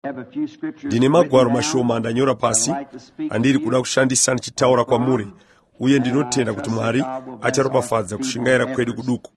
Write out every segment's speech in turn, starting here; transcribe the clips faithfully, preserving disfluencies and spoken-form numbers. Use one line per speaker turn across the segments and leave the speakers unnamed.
ndine magwaro mashoma andanyora pasi andiri kuda kushandisa ndichitaura kwamuri, uye ndinotenda kuti Mwari acharopafadza kushingaira kwedu kuduku.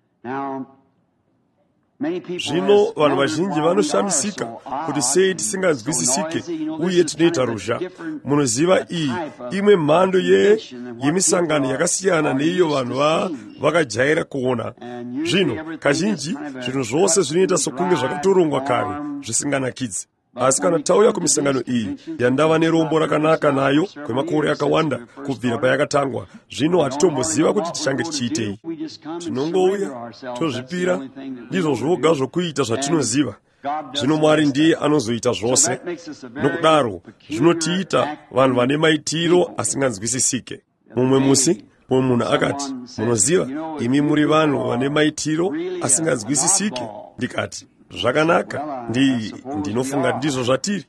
Zvino vanhu vazhinji vanoshamisika kuti sei tisinganzwisisike uye tinoita ruzha. Munoziva iyi imwe mhando ye yemisangano yakasiyana neiyo vanhu va vakajaira kuona. Zvino kazhinji zvinhu zvose zvinoita sokunge zvakatorongwa kare zvisinganakidzi. Asi kana tauya kumisangano iyi yandava nerombo rakanaka nayo kwemakore akawanda kubvira payakatangwa, zvino hatitomboziva kuti tichange tichiitei. Tinongouya tozvipira, ndizvo zvoga zvokuita zvatinoziva. Zvino Mwari ndiye anozoita zvose. Nokudaro zvinotiita vanhu vane maitiro asinganzwisisike. Mumwe musi mumwe munhu akati, munoziva, imi muri vanhu vane maitiro asinganzwisisike. Ndikati, zvakanaka, ndi ndinofunga ndizvo zvatiri.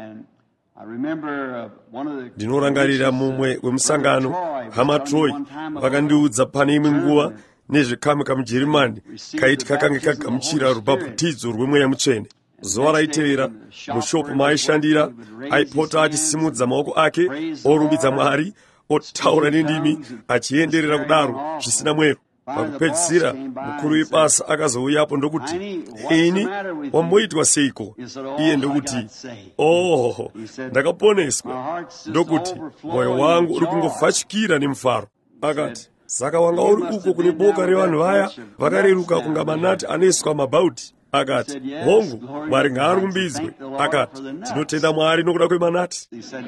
Ndinorangarira mumwe wemusangano hama Troy vakandiudza pane imwe nguva nezvekamu kamuJerimani kaiti kakange kagamuchira rubhabhutidzo rwemweya mutsvene. Zuva raitevera mushopu maaishandira aipota achisimudza maoko ake orumbidza Mwari, otaura nendimi achienderera kudaro zvisina mwero. Pakupedzisira mukuru webasa akazouyapo ndokuti, ini wamboitwa seiko? Iye ndokuti, oh, ndakaponeswa. Ndokuti, moyo wangu uri kungofashikira nemufaro. Akati, saka wanga uri uko kune boka revanhu vaya vakareruka kunga manati aneswa mabhauti. Akati, hongu, Mwari ngaarumbidzwe. Akati, tinotenda Mwari nokuda kwemanati.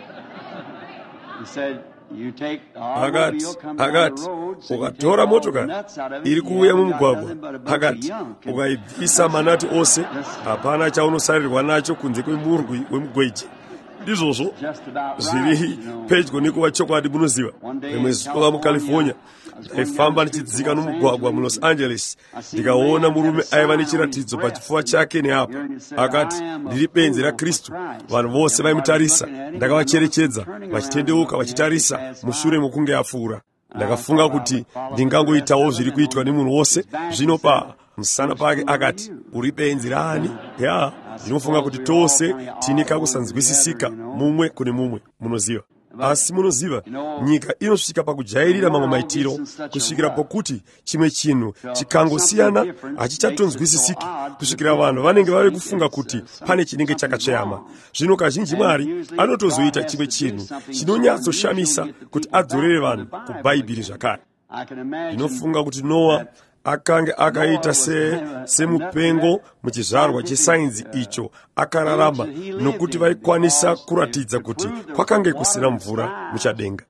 Akati, akati, ukatora motokari iri kuuya mumugwagwa, akati, ukaibvisa manati ose, hapana chaunosarirwa nacho kunze kwemurwi wemugweji. Ndizvozvo zviri pedyo nekuva chokwadi. Munoziva, rimwe zuva muCalifornia ndaifamba ndichidzika nomugwagwa muLos Angeles, ndikaona murume aiva nechiratidzo pachifuva chake neapo. Akati, ndiri benzi raKristu. Vanhu vose vaimutarisa, ndakavacherechedza vachitendeuka vachitarisa mushure mokunge apfuura. Ndakafunga kuti ndingangoitawo zviri kuitwa nemunhu wose. Zvino pa musana pake akati, uri benzi raani? Ya, ndinofunga kuti tose tine kakusanzwisisika mumwe kune mumwe. Munoziva, asi munoziva, nyika inosvika pakujairira mamwe maitiro kusvikira pokuti chimwe chinhu chikangosiyana hachichatonzwisisiki, kusvikira vanhu vanenge vave kufunga kuti pane chinenge chakacheyama. Zvino kazhinji Mwari anotozoita chimwe chinhu chinonyatsoshamisa kuti adzorere vanhu kuBhaibheri zvakare. Ndinofunga kuti Noa akange akaita se semupengo muchizvarwa chesainzi icho akararama, nokuti vaikwanisa kuratidza kuti kwakange kusina mvura muchadenga.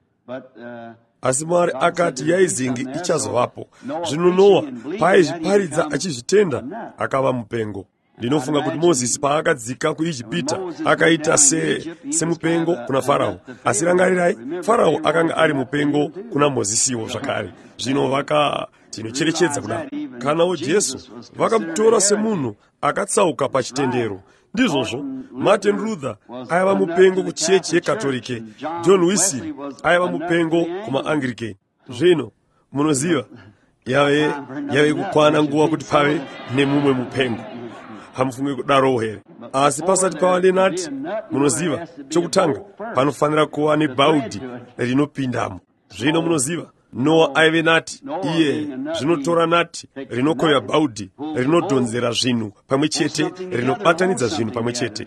Asi Mwari akati yaizingi ichazovapo. Zvino Noa paaizviparidza achizvitenda akava mupengo. Ndinofunga kuti Mozisi paakadzika kuIjipita akaita se semupengo kuna Farao. Asi rangarirai, Farao akanga ari mupengo kuna Mozisiwo zvakare. Zvino vaka tinocherechedza kudaro. Kanawo Jesu vakamutora semunhu akatsauka pachitendero. Ndizvozvo Martin Luther aiva mupengo kuchechi yekatolike. John Wesley aiva mupengo kumaAnglikani. Zvino munoziva, yave yave kukwana nguva kuti pave nemumwe mupengo. Hamufunge kudarowo here. Asi pasati pava nenati, munoziva, chokutanga panofanira kuva nebhaudhi rinopindamo. Zvino munoziva, Noa aive nati, iye zvinotora nati rinokoya bhaudhi rinodhonzera zvinhu pamwe chete, rinobatanidza zvinhu pamwe chete.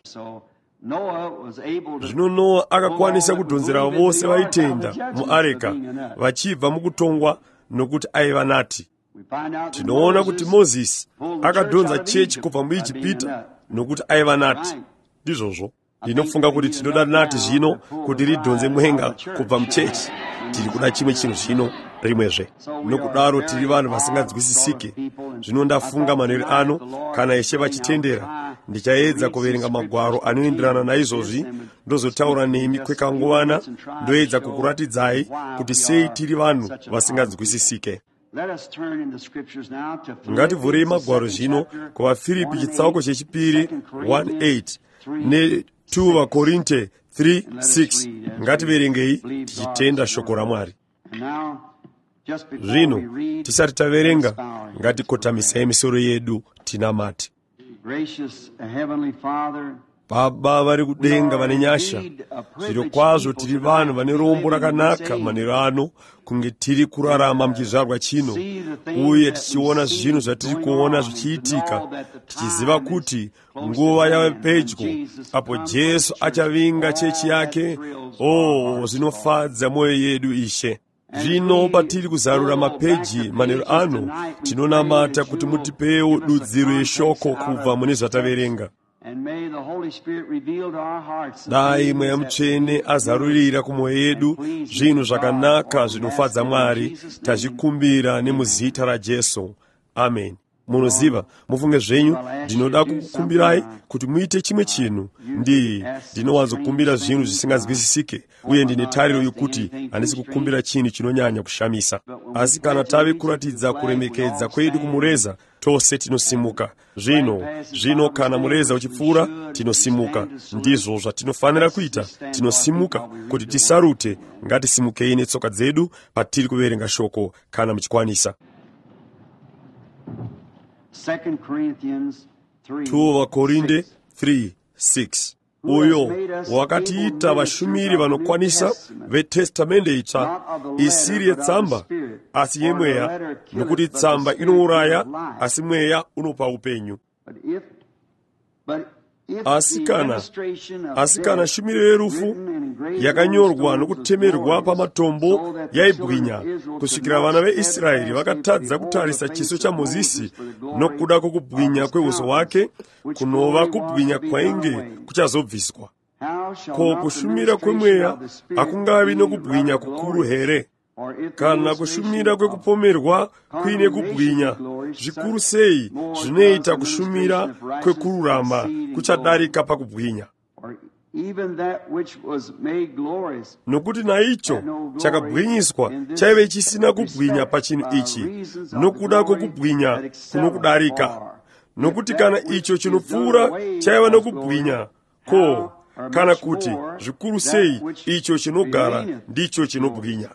Zvino Noa akakwanisa kudhonzera vose vaitenda muareka vachibva mukutongwa nokuti aiva nati. Tinoona kuti Mozisi akadhonza chechi kubva muIjipita nokuti aiva nati. Ndizvozvo ndinofunga kuti tinoda nati zvino kuti ridhonze mwenga kubva muchechi. Tiri kuda chimwe chinhu zvino rimwezve. Nokudaro tiri vanhu vasinganzwisisike. Zvino ndafunga manheru ano, kana eshe vachitendera, ndichaedza kuverenga magwaro anoenderana naizvozvi, ndozotaura nemi kwekanguvana, ndoedza kukuratidzai kuti sei tiri vanhu vasinganzwisisike. Ngativhurei magwaro zvino kuvaFiripi chitsauko chechipiri one eight ne two vaKorinte three six. Ngativerengei tichitenda shoko raMwari. Zvino tisati taverenga, ngatikotamisei misoro yedu tinamati. Baba vari kudenga vane nyasha, zviro kwazvo tiri vanhu vane rombo rakanaka manheru ano kunge tiri kurarama muchizvarwa chino, uye tichiona zvinhu zvatiri kuona zvichiitika, tichiziva kuti nguva yave pedyo apo Jesu achavinga chechi yake. Oh, zvinofadza mwoyo yedu Ishe. Zvino patiri kuzarura mapeji manheru ano, tinonamata kuti mutipewo dudziro yeshoko kubva mune zvataverenga. Dai Mweya Mutsvene azarurira kumwoyo yedu zvinhu zvakanaka zvinofadza Mwari, tazvikumbira nemuzita raJesu. Amen. Munoziva, mufunge zvenyu, ndinoda kukumbirai kuti muite chimwe chinhu. Ndi ndinowanzokumbira zvinhu zvisingazwisisike, uye ndine tariro yokuti handisi kukumbira chinhu chinonyanya kushamisa. Asi kana tave kuratidza kuremekedza kwedu kumureza, tose tinosimuka. Zvino, zvino kana mureza uchipfuura, tinosimuka. Ndizvo zvatinofanira kuita, tinosimuka kuti tisarute. Ngatisimukei netsoka dzedu patiri kuverenga shoko kana muchikwanisa.
Second Corinthians three.
two Vakorinde three six. Uyo wakatiita vashumiri vanokwanisa vetestamende itsva, isiri yetsamba asi yemweya, nokuti tsamba inouraya asi mweya unopa upenyu. Asi kana asi kana shumiro yerufu yakanyorwa nokutemerwa pamatombo yaibwinya kusvikira vana veIsraeri vakatadza kutarisa chiso cha Mozisi nokuda kwokubwinya kweuso wake, kunova kubwinya kwainge kuchazobviswa. Ko kushumira kwemweya hakungavi nokubwinya kukuru here? Kana kushumira kwekupomerwa kuine kubwinya zvikuru sei, zvinoita kushumira kwekururama kuchadarika pakubwinya. Nokuti naicho chakabwinyiswa chaive chisina kubwinya pachinhu ichi, nokuda kwokubwinya kunokudarika. Nokuti kana icho chinopfuura chaiva nokubwinya, ko kana kuti zvikuru sei icho chinogara ndicho chinobwinya.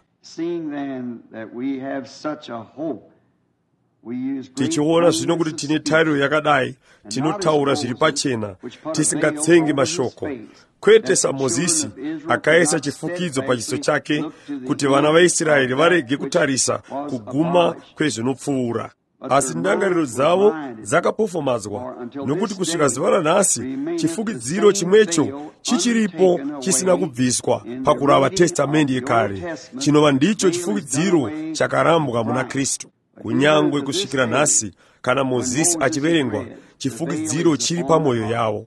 Tichiona zvino kuti tine tariro yakadai, tinotaura zviri pachena, tisingatsengi mashoko. Kwete saMozisi akaisa chifukidzo pachiso chake kuti vana vaIsraeri varege kutarisa kuguma kwezvinopfuura. Asi ndangariro dzavo dzakapofomadzwa, nokuti kusvika zuva ranhasi chifukidziro chimwecho chichiripo chisina kubviswa pakurava testamende yekare, chinova ndicho chifukidziro chakarambwa muna Kristu. Kunyangwe kusvikira nhasi, kana Mozisi achiverengwa, chifukidziro chiri pamwoyo yavo.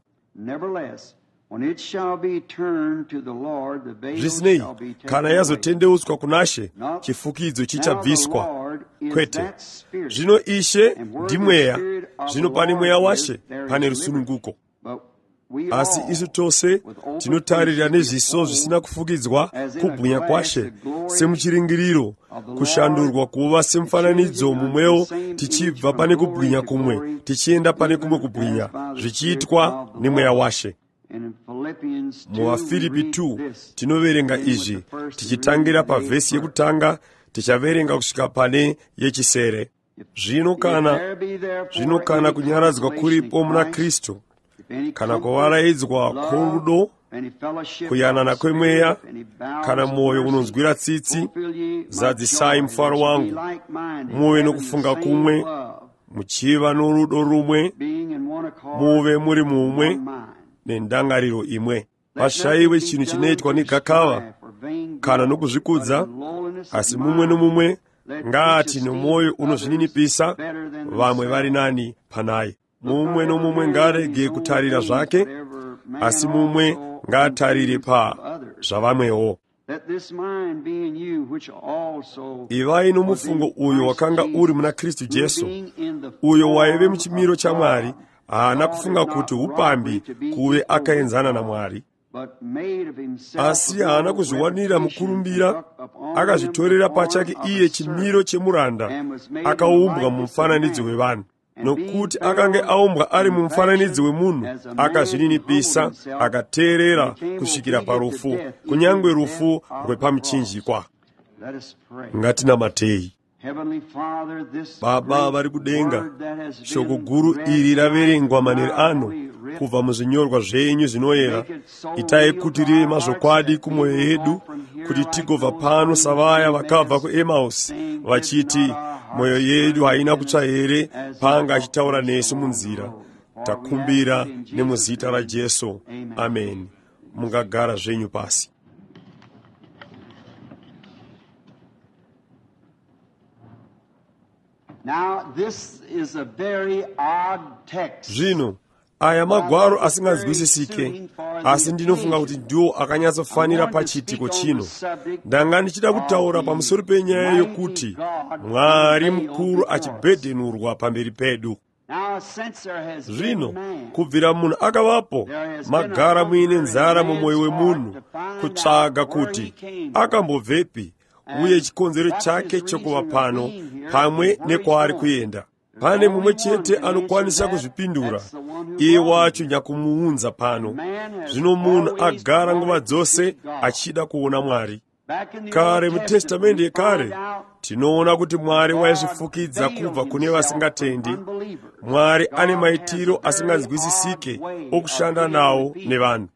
Zvisinei, kana yazotendeutswa kunashe, chifukidzo chichabviswa. Kwete, zvino Ishe ndimweya, zvino pane mweya washe pane rusununguko. Asi isu tose tinotarira nezviso zvisina kufukidzwa kubwinya kwashe, semuchiringiriro, kushandurwa kuva semufananidzo mumwewo, tichibva pane kubwinya kumwe tichienda pane kumwe kubwinya, zvichiitwa nemweya washe. MuvaFilipi two tinoverenga izvi, tichitangira pavhesi yekutanga tichaverenga kusvika pane yechisere. Zvino kana zvino kana kunyaradzwa kuripo muna Kristu, kana kuvaraidzwa kworudo, kuyanana kwemweya, kana mwoyo unonzwira tsitsi, zadzisai mufaro wangu, muve nokufunga kumwe, muchiva norudo rumwe, muve muri mumwe nendangariro imwe. Pashayiwe chinhu chinoitwa negakava kana nokuzvikudza, asi mumwe nomumwe ngaati nomwoyo unozvininipisa, vamwe vari nani panaye. Mumwe nomumwe ngaarege kutarira zvake, asi mumwe ngaatarire pa zvavamwewo. Ivai nomufungo uyo wakanga uri muna Kristu Jesu, uyo waive muchimiro chaMwari, haana kufunga kuti upambi kuve akaenzana naMwari, asi haana kuzviwanira mukurumbira, akazvitorera pachake iye chimiro chemuranda, akaumbwa mumufananidzo wevanhu. Nokuti akange aumbwa ari mumufananidzo wemunhu, akazvininipisa, akateerera kusvikira parufu, kunyangwe rufu rwepamuchinjikwa. Ngatinamatei. Baba vari kudenga, shoko guru iri raverengwa manheru ano kubva muzvinyorwa zvenyu zvinoyera. Itai kuti rive mazvokwadi kumwoyo yedu, kuti tigobva pano savaya vakabva kuEmausi vachiti mwoyo yedu haina kutsva here panga achitaura nesu munzira. Takumbira nemuzita raJesu, amen. Mungagara zvenyu pasi.
Now this is a very odd text.
Zvino aya magwaro asinganzwisisike, asi ndinofunga kuti ndiwo akanyatsofanira pachitiko chino. Ndanga ndichida kutaura pamusoro penyaya yokuti Mwari mukuru achibhedhenurwa pamberi pedu. Zvino kubvira munhu akavapo, magara muine nzara mumwoyo wemunhu kutsvaga kuti akambobvepi uye chikonzero chake chokuva pano pamwe nekwaari kuenda. Pane mumwe chete anokwanisa kuzvipindura, iye wacho nyakumuunza pano. Zvino munhu agara nguva dzose achida kuona Mwari. Kare muTestamende yekare tinoona kuti Mwari waizvifukidza kubva kune vasingatendi. Mwari ane maitiro asinganzwisisike okushanda nawo nevanhu.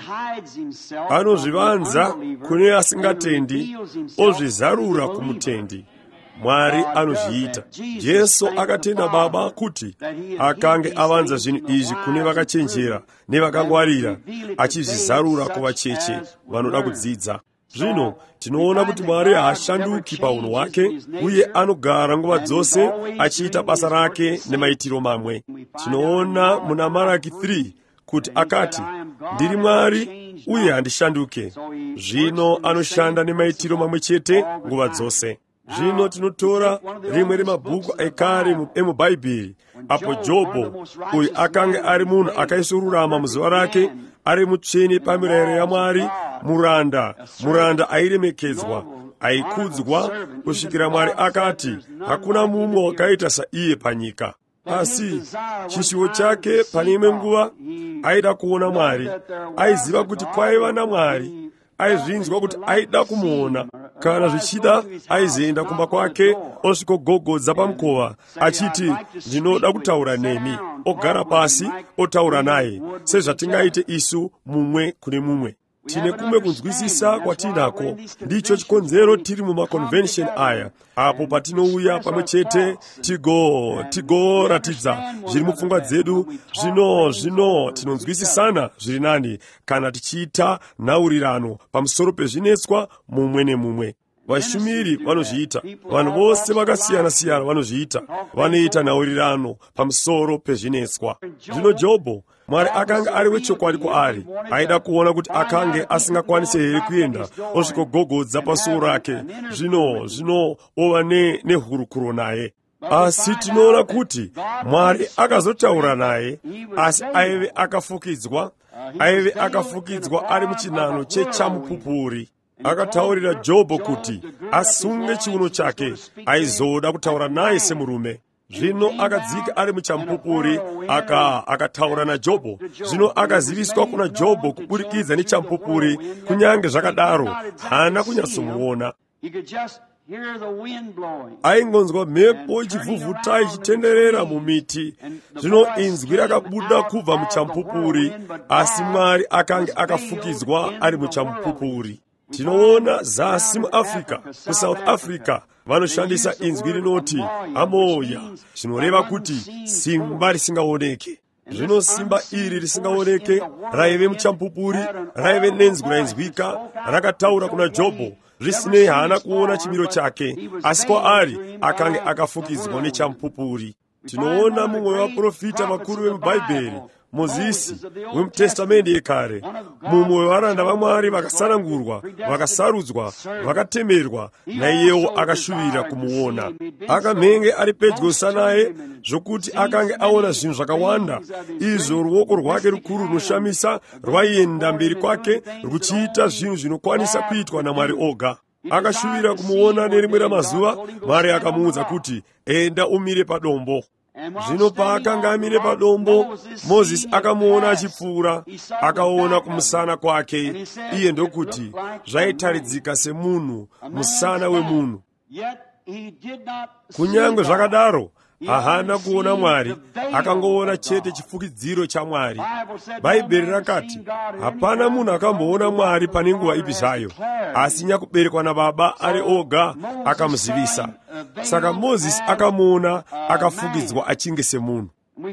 Anozvivanza kune asingatendi, ozvizarura kumutendi. Mwari anozviita. Jesu akatenda Baba kuti akange avanza zvinhu izvi kune vakachenjera nevakangwarira, achizvizarura kuvacheche vanoda kudzidza. Zvino tinoona kuti Mwari haashanduki paunhu hwake, uye anogara nguva dzose achiita basa rake nemaitiro mamwe. Tinoona muna Maraki three kuti akati, ndiri Mwari uye handishanduke. Zvino anoshanda nemaitiro mamwe chete nguva dzose. Zvino tinotora rimwe remabhuku ekare emubhaibheri, apo Jobho, uyu akanga ari munhu akaisururama muzuva rake, ari mutsvene pamirayiro yaMwari, muranda, muranda airemekedzwa, aikudzwa, kusvikira Mwari akati, hakuna mumwe wakaita saiye panyika. Asi chishuvo chake pane imwe nguva aida kuona Mwari, aiziva kuti kwaiva naMwari, aizvinzwa kuti aida kumuona. Kana zvichida aizoenda kumba kwake osvikogogodza pamukova achiti, ndinoda kutaura nemi. Ogara pasi otaura naye, sezvatingaite isu mumwe kune mumwe. Tine kumwe kunzwisisa kwatinako, ndicho chikonzero tiri mumaconvention aya, apo patinouya pamwe chete tigo tigoratidza zviri mupfungwa dzedu. Zvino zvino tinonzwisisana zviri nani kana tichiita nhaurirano pamusoro pezvinetswa mumwe nemumwe. Vashumiri vanozviita, vanhu vose vakasiyana-siyana vanozviita, vanoita nhaurirano pamusoro pezvinetswa. Zvino Jobho, Mwari akanga ari wechokwadi kwaari, aida kuona kuti akange asingakwanise here kuenda osvikogogodza pasuo rake. Zvino zvino ova nehurukuro naye. Asi tinoona kuti Mwari akazotaura naye, asi aive akafukidzwa, aive akafukidzwa ari muchinhano chechamupupuri. Akataurira Jobho kuti asunge chiuno chake, aizoda kutaura naye semurume. Zvino akadzika ari muchamupupuri, aka akataura naJobho. Zvino akaziviswa kuna Jobho kuburikidza nechamupupuri, kunyange zvakadaro haana kunyatsomuona. Aingonzwa mhepo ichivhuvhuta ichitenderera mumiti. Zvino inzwi rakabuda kubva muchamupupuri, asi Mwari akange akafukidzwa ari muchamupupuri. Tinoona zasi muAfrica, kuSouth Africa, vanoshandisa inzwi rinoti amoya, zvinoreva kuti simba risingaoneke. Zvino simba iri risingaoneke raive muchamupupuri, raive nenzwi rainzwika, rakataura kuna Jobho, zvisinei haana kuona chimiro chake, asi kwaari akange akafukidzwa nechamupupuri. Tinoona mumwe wavaprofita vakuru vemubhaibheri, Mozisi wemuTestamende yekare, mumwe wevaranda vaMwari vakasanangurwa, vakasarudzwa, vakatemerwa, naiyewo akashuvira kumuona. Akamhenge ari pedyo naye zvokuti akange aona zvinhu zvakawanda. Izvo ruoko rwake rukuru runoshamisa rwaienda mberi kwake ruchiita zvinhu zvinokwanisa kuitwa naMwari oga. Akashuvira kumuona nerimwe ramazuva, Mwari akamuudza kuti, enda umire padombo. Zvino paakanga amire padombo, Mozisi akamuona achipfuura, akaona kumusana kwake, iye ndokuti zvaitaridzika semunhu, musana wemunhu. Kunyangwe zvakadaro ahana kuona Mwari, akangoona chete chifukidziro cha Mwari. Bhaibheri rakati hapana munhu akamboona Mwari pane nguva ipi zvayo, asi nyakuberekwa naBaba ari oga akamuzivisa. Saka Mozisi akamuona akafukidzwa achinge semunhu.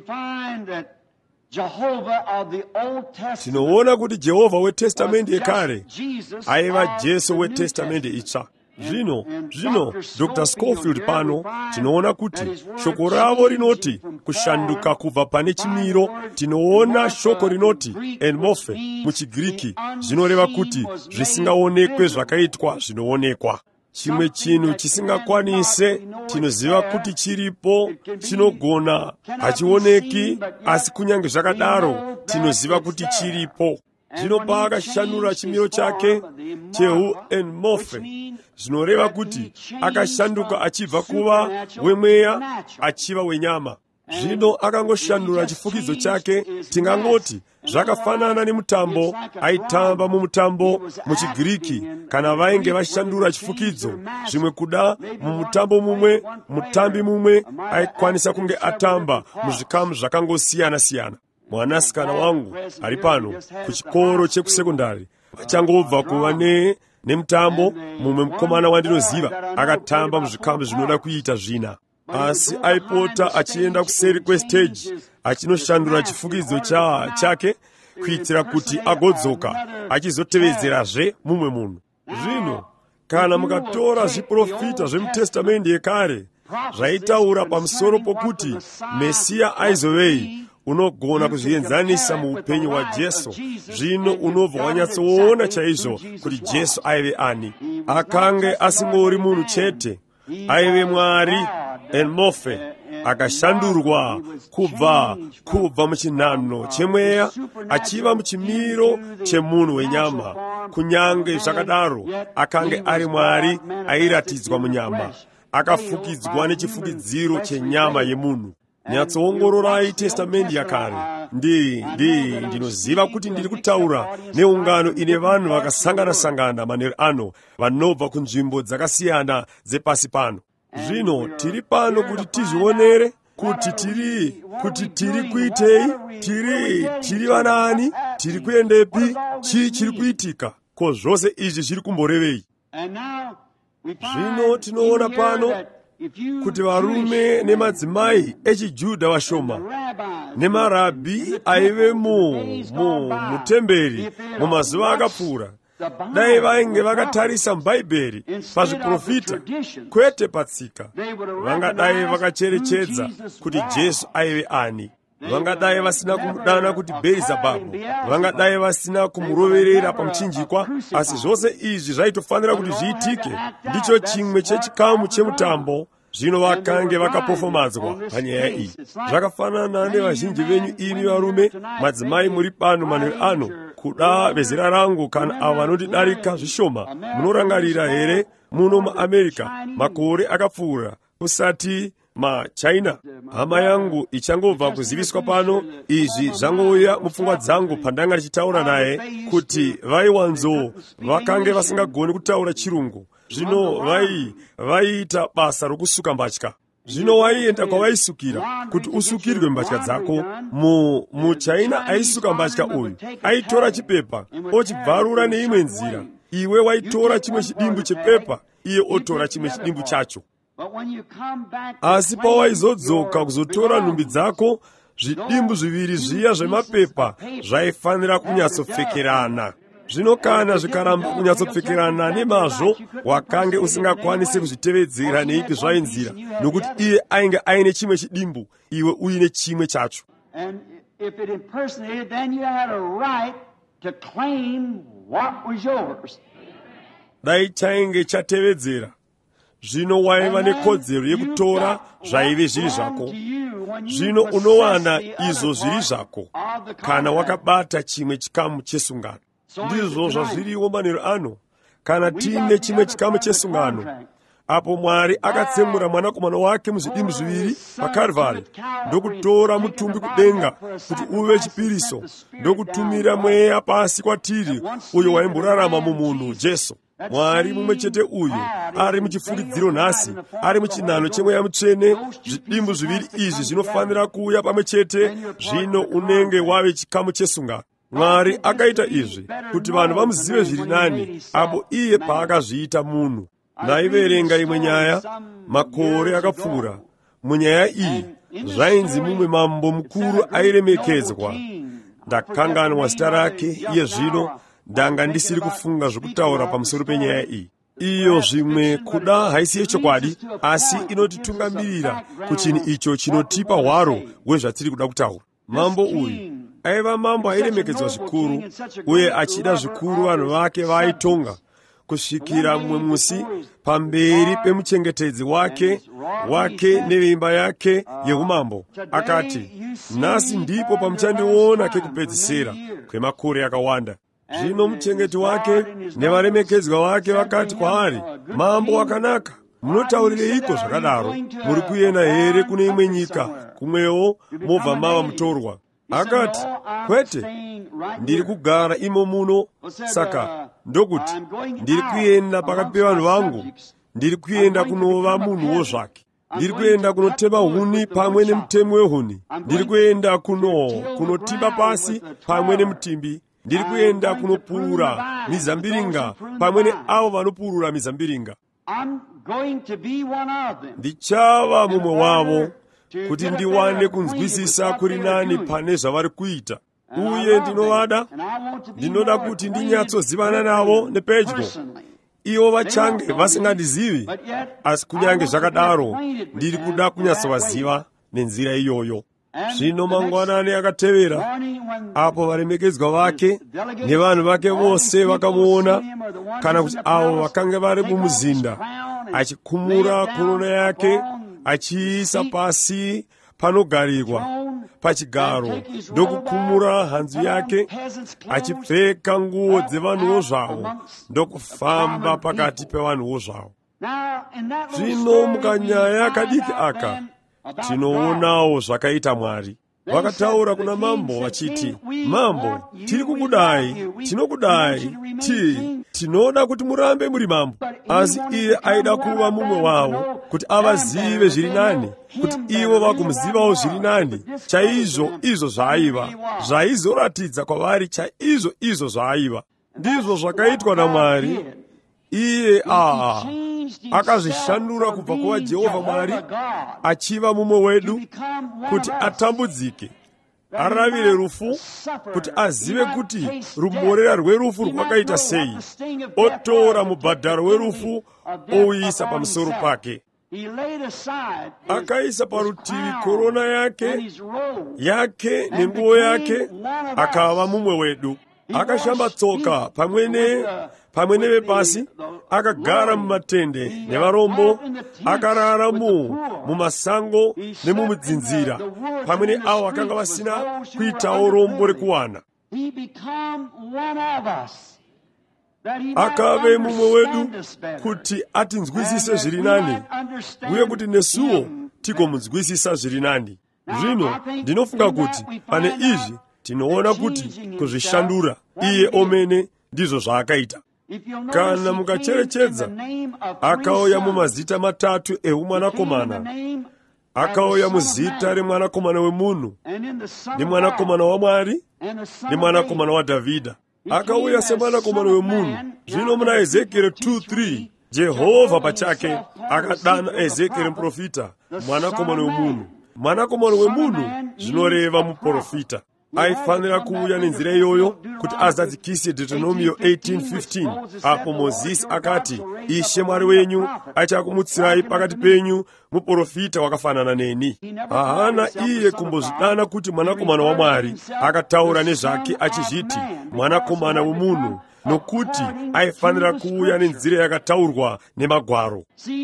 Tinoona kuti Jehovha weTestamendi yekare aiva Jesu weTestamendi itsva. Zvino, zvino, Doctor Scofield pano, tinoona kuti shoko ravo rinoti kushanduka kubva pane chimiro. Tinoona shoko rinoti enmorphe muchiGiriki, zvinoreva kuti zvisingaonekwe zvakaitwa zvinoonekwa. Chimwe chinhu chisingakwanise, tinoziva kuti chiripo, chinogona, hachioneki, asi kunyange zvakadaro, tinoziva kuti chiripo. Zvino paakashanura chimiro chake chehu enmorphe, zvinoreva kuti akashanduka achibva kuva wemweya achiva wenyama. Zvino akangoshandura chifukidzo chake, tingangoti zvakafanana nemutambo aitamba mumutambo muchiGiriki. Kana vainge vashandura chifukidzo zvimwe kuda mumutambo mumwe, mutambi mumwe aikwanisa kunge atamba muzvikamu zvakangosiyana siyana. Mwanasikana wangu ari pano kuchikoro chekusekondari, vachangobva kuva ne nemutambo. Mumwe mukomana wandinoziva akatamba muzvikamu zvinoda kuita zvina, asi aipota achienda kuseri kwestage achinoshandura chifukidzo cha chake kuitira kuti agodzoka achizotevedzerazve mumwe munhu. Zvino kana mukatora zviprofita zvemutestamendi yekare zvaitaura pamusoro pokuti Mesiya aizovei, unogona kuzvienzanisa muupenyu hwaJesu. Zvino unobva wanyatsoona chaizvo kuti Jesu aive ani. Akange asingori munhu chete, aive Mwari enmorphe, akashandurwa kubva kubva muchinhano chemweya achiva muchimiro chemunhu wenyama. Kunyange zvakadaro akange ari Mwari airatidzwa munyama, akafukidzwa nechifukidziro chenyama yemunhu. Nyatsoongororai Testamendi yakare. Ndi ndi ndinoziva kuti ndiri kutaura neungano ine vanhu vakasangana-sangana manheru ano, vanobva kunzvimbo dzakasiyana dzepasi pano. Zvino tiri pano kuti tizvionere kuti tiri kuti tiri kuitei, tiri tiri vanani, tiri kuendepi, chii chiri kuitika, ko zvose izvi zviri kumborevei. Zvino tinoona pano kuti varume nemadzimai echiJudha vashoma nemarabhi aive mu mutemberi mumazuva akapfuura, dai vainge vakatarisa mubhaibheri pazviprofita kwete patsika, vangadai vakacherechedza kuti Jesu aive ani. Vangadai vasina kumudana kuti Bherizabhabhu, vangadai vasina kumuroverera pamuchinjikwa, asi zvose izvi zvaitofanira kuti zviitike. Ndicho chimwe chechikamu chemutambo. Zvino vakange vakapofomadzwa panyaya iyi. Zvakafanana nevazhinji venyu imi varume, madzimai muri pano manheru ano, kuda vezera rangu kana avo vanotidarika zvishoma. Munorangarira here muno muAmerika makore akapfuura kusati maChina? Hama yangu ichangobva kuziviswa pano, izvi zvangouya mupfungwa dzangu pandanga ndichitaura naye, kuti vaiwanzo vakange vasingagoni kutaura chirungu. Zvino vai vaiita basa rokusuka mbatya. Zvino waienda kwavaisukira kuti usukirwe mbatya dzako. Mu muChina aisuka mbatya uyu aitora chipepa ochibvarura neimwe nzira. Iwe waitora chimwe chidimbu chepepa, iye otora chimwe chidimbu chacho. Asi pawaizodzoka kuzotora nhumbi dzako, zvidimbu zviviri zviya zvemapepa zvaifanira kunyatsopfekerana. Zvino kana zvikaramba kunyatsopfekerana nemazvo, wakange usingakwanisi kuzvitevedzera neipi zvainzira, nokuti iye ainge aine chimwe chidimbu, iwe uine chimwe chacho. Dai chainge chatevedzera, zvino waiva nekodzero yekutora zvaive zviri zvako. Zvino unowana izvo zviri zvako kana wakabata chimwe chikamu chesungano. Ndizvo zvazviriwo manheru ano. Kana tiine chimwe chikamu chesungano, apo Mwari akatsemura mwanakomana wake muzvidimbu zviviri paKarvari, ndokutora mutumbi kudenga kuti uve chipiriso, ndokutumira mweya pasi kwatiri, uyo waimborarama mumunhu Jesu. Mwari mumwe chete uyu ari muchifukidziro nhasi, ari muchinhano chemweya mutsvene. Zvidimbu zviviri izvi zvinofanira kuuya pamwe chete, zvino unenge wave chikamu chesungano. Mwari akaita izvi kuti vanhu vamuzive zviri nani apo iye paakazviita munhu. Ndaiverenga imwe nyaya makore akapfuura. Munyaya iyi zvainzi mumwe mambo mukuru airemekedzwa. Ndakanganwa zita rake iye zvino, ndanga ndisiri kufunga zvokutaura pamusoro penyaya iyi. Iyo zvimwe kuda haisi yechokwadi, asi inotitungamirira kuchinhu icho chinotipa hwaro hwezvatiri kuda kutaura. Mambo uyu aiva mambo airemekedzwa zvikuru, uye achida zvikuru vanhu vake vaaitonga, kusvikira mumwe musi pamberi pemuchengetedzi wake wake neveimba yake yeumambo akati, nhasi ndipo pamuchandiona kekupedzisira kwemakore akawanda. Zvino muchengeti wake nevaremekedzwa vake vakati kwaari, mambo wakanaka, munotaurireiko zvakadaro? Muri kuenda here kune imwe nyika, kumwewo mobva mava mutorwa? Akati, kwete, ndiri kugara imo muno. Saka ndokuti ndiri kuenda pakati pevanhu vangu, ndiri kuenda kunova munhuwo zvake, ndiri kuenda kunotema huni pamwe nemutemi wehuni, ndiri kuenda kuno kunotiba pasi pamwe nemutimbi, ndiri kuenda kunopurura mizambiringa pamwe neavo vanopurura mizambiringa. Ndichava mumwe wavo, kuti ndiwane kunzwisisa kuri nani pane zvavari kuita. Uye ndinovada, ndinoda kuti ndinyatsozivana navo nepedyo. Ivo vachange vasingandizivi, asi kunyange zvakadaro ndiri kuda kunyatsovaziva nenzira iyoyo. Zvino mangwanani akatevera, apo varemekedzwa vake nevanhu vake vose vakamuona, kana kuti avo vakanga vari mumuzinda, achikumura korona yake, achiisa pasi panogarirwa pachigaro, ndokukumura hanzu yake, achipfeka nguo dzevanhuwo zvavo, ndokufamba pakati pevanhuwo zvavo. Zvino mukanyaya kadiki aka tinoonawo zvakaita Mwari. Vakataura kuna mambo vachiti, mambo, tiri kukudai, tinokudai, ti tinoda kuti murambe muri mambo. Asi iye aida kuva mumwe wavo, kuti avazive zviri nani, kuti ivo vakumuzivawo zviri nani, chaizvo izvo zvaaiva, zvaizoratidza kwavari chaizvo izvo zvaaiva. Ndizvo zvakaitwa naMwari. Iye aa akazvishandura kubva kuva Jehovha Mwari achiva mumwe wedu, kuti atambudzike, aravire rufu, kuti azive kuti rumborera rwerufu rwakaita sei, otora mubhadharo werufu ouisa pamusoro pake. Akaisa parutivi korona yake yake nenguo yake, akava mumwe wedu. Akashamba tsoka pamwene pamwe nevepasi, akagara mumatende nevarombo, akarara mu mumasango nemumudzinzira pamwe neavo vakanga vasina kuitawo rombo rekuwana. Akave mumwe wedu kuti atinzwisise zviri nani, uye kuti nesuwo tigomunzwisisa zviri nani. Zvino ndinofunga kuti pane izvi tinoona kuti kuzvishandura iye omene ndizvo zvaakaita. Kana mukacherechedza, akauya mumazita matatu eumwanakomana. Akauya muzita remwanakomana wemunhu, nemwanakomana waMwari, nemwanakomana waDhavhidha. Akauya semwanakomana wemunhu. Zvino muna Ezekieri two three, Jehovha pachake akadana Ezekieri muprofita mwanakomana wemunhu. Mwanakomana wemunhu zvinoreva muprofita. Aifanira kuuya nenzira iyoyo kuti azadzikise Deuteronomio eighteen fifteen, apo Mozisi akati, Ishe Mwari wenyu achakumutsirai pakati penyu muprofita wakafanana neni. Hahana iye kumbozvidana kuti mwanakomana waMwari, akataura nezvake achizviti mwanakomana wemunhu, nokuti aifanira kuuya nenzira yakataurwa nemagwaro.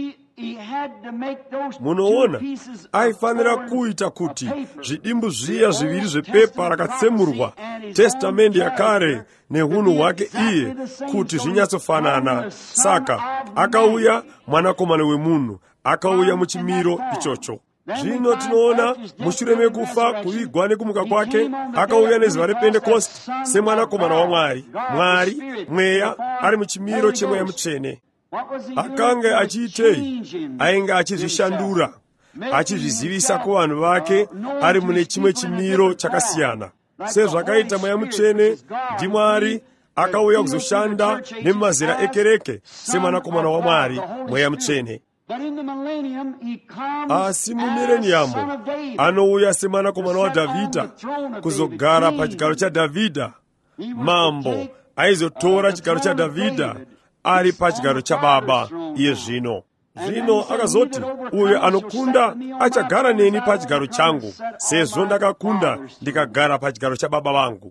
Munoona, aifanira kuita kuti zvidimbu zviya zviviri zvepepa rakatsemurwa, testamende yakare nehunhu hwake iye, kuti zvinyatsofanana. Saka akauya mwanakomana wemunhu, akauya muchimiro ichocho. Zvino tinoona mushure mekufa, kuigwa nekumuka kwake, akauya nezuva rePentekoste semwanakomana waMwari. Mwari mweya ari muchimiro chemweya mutsvene. Akanga achiitei? Ainge achizvishandura, achizvizivisa kuvanhu vake ari mune chimwe chimiro chakasiyana. Sezvakaita mweya mutsvene ndiMwari, akauya kuzoshanda nemumazera ekereke semwanakomana waMwari, mweya mutsvene. Asi mumireniyamu anouya semwanakomana waDhavhidha kuzogara pachigaro chaDhavhidha. Mambo aizotora chigaro chaDhavhidha ari pachigaro chababa iye zvino. Zvino akazoti, uyo anokunda achagara neni pachigaro changu, sezvo ndakakunda ndikagara pachigaro chababa vangu.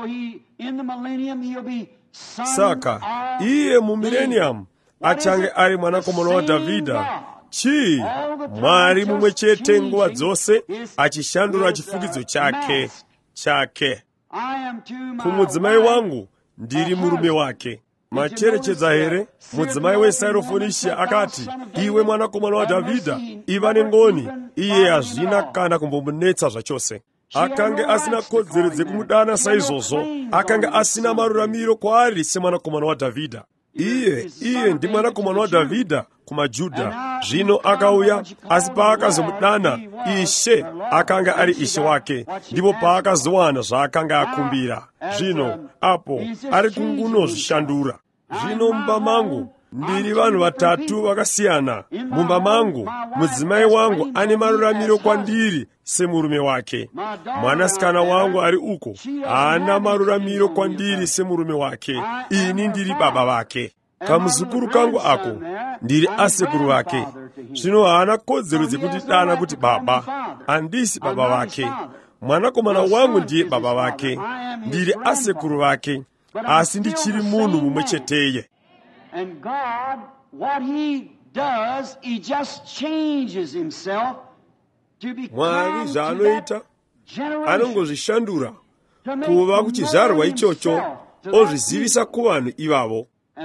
Saka iye mumireniyamu achange ari mwanakomana waDhavhidha. Chii? Mwari mumwe chete nguva dzose, achishandura chifukidzo chake chake. Kumudzimai wangu ndiri murume wake. Macherechedza here? Mudzimai weSairofonishia akati, iwe mwanakomana waDhavhidha, iva nengoni. Iye hazvina kana kumbomunetsa zvachose. Akange asina kodzero dzekumudana saizvozvo, akange asina maruramiro kwaari semwanakomana waDhavhidha. Iye iye ndi mwanakomana waDhavhidha kumaJudha. Zvino akauya, asi paakazomudana, Ishe akanga ari Ishe wake, ndipo paakazowana zvaakanga akumbira. Zvino apo ari kungunozvishandura. Zvino mumba mangu ndiri vanhu vatatu vakasiyana. Mumba mangu mudzimai wangu ane maruramiro kwandiri semurume wake. Mwanasikana wangu ari uko haana maruramiro kwandiri semurume wake. Ini ndiri baba vake. Kamuzukuru kangu ako ndiri asekuru vake. Zvino haana kodzero dzekundidana kuti baba. Handisi baba vake. Mwanakomana wangu ndiye baba vake. Ndiri asekuru vake, asi ndichiri munhu mumwe cheteye.
And God, what he does, he just changes himself to become
Mwari zvaanoita anongozvishandura kuva kuchizvarwa ichocho, ozvizivisa kuvanhu ivavo.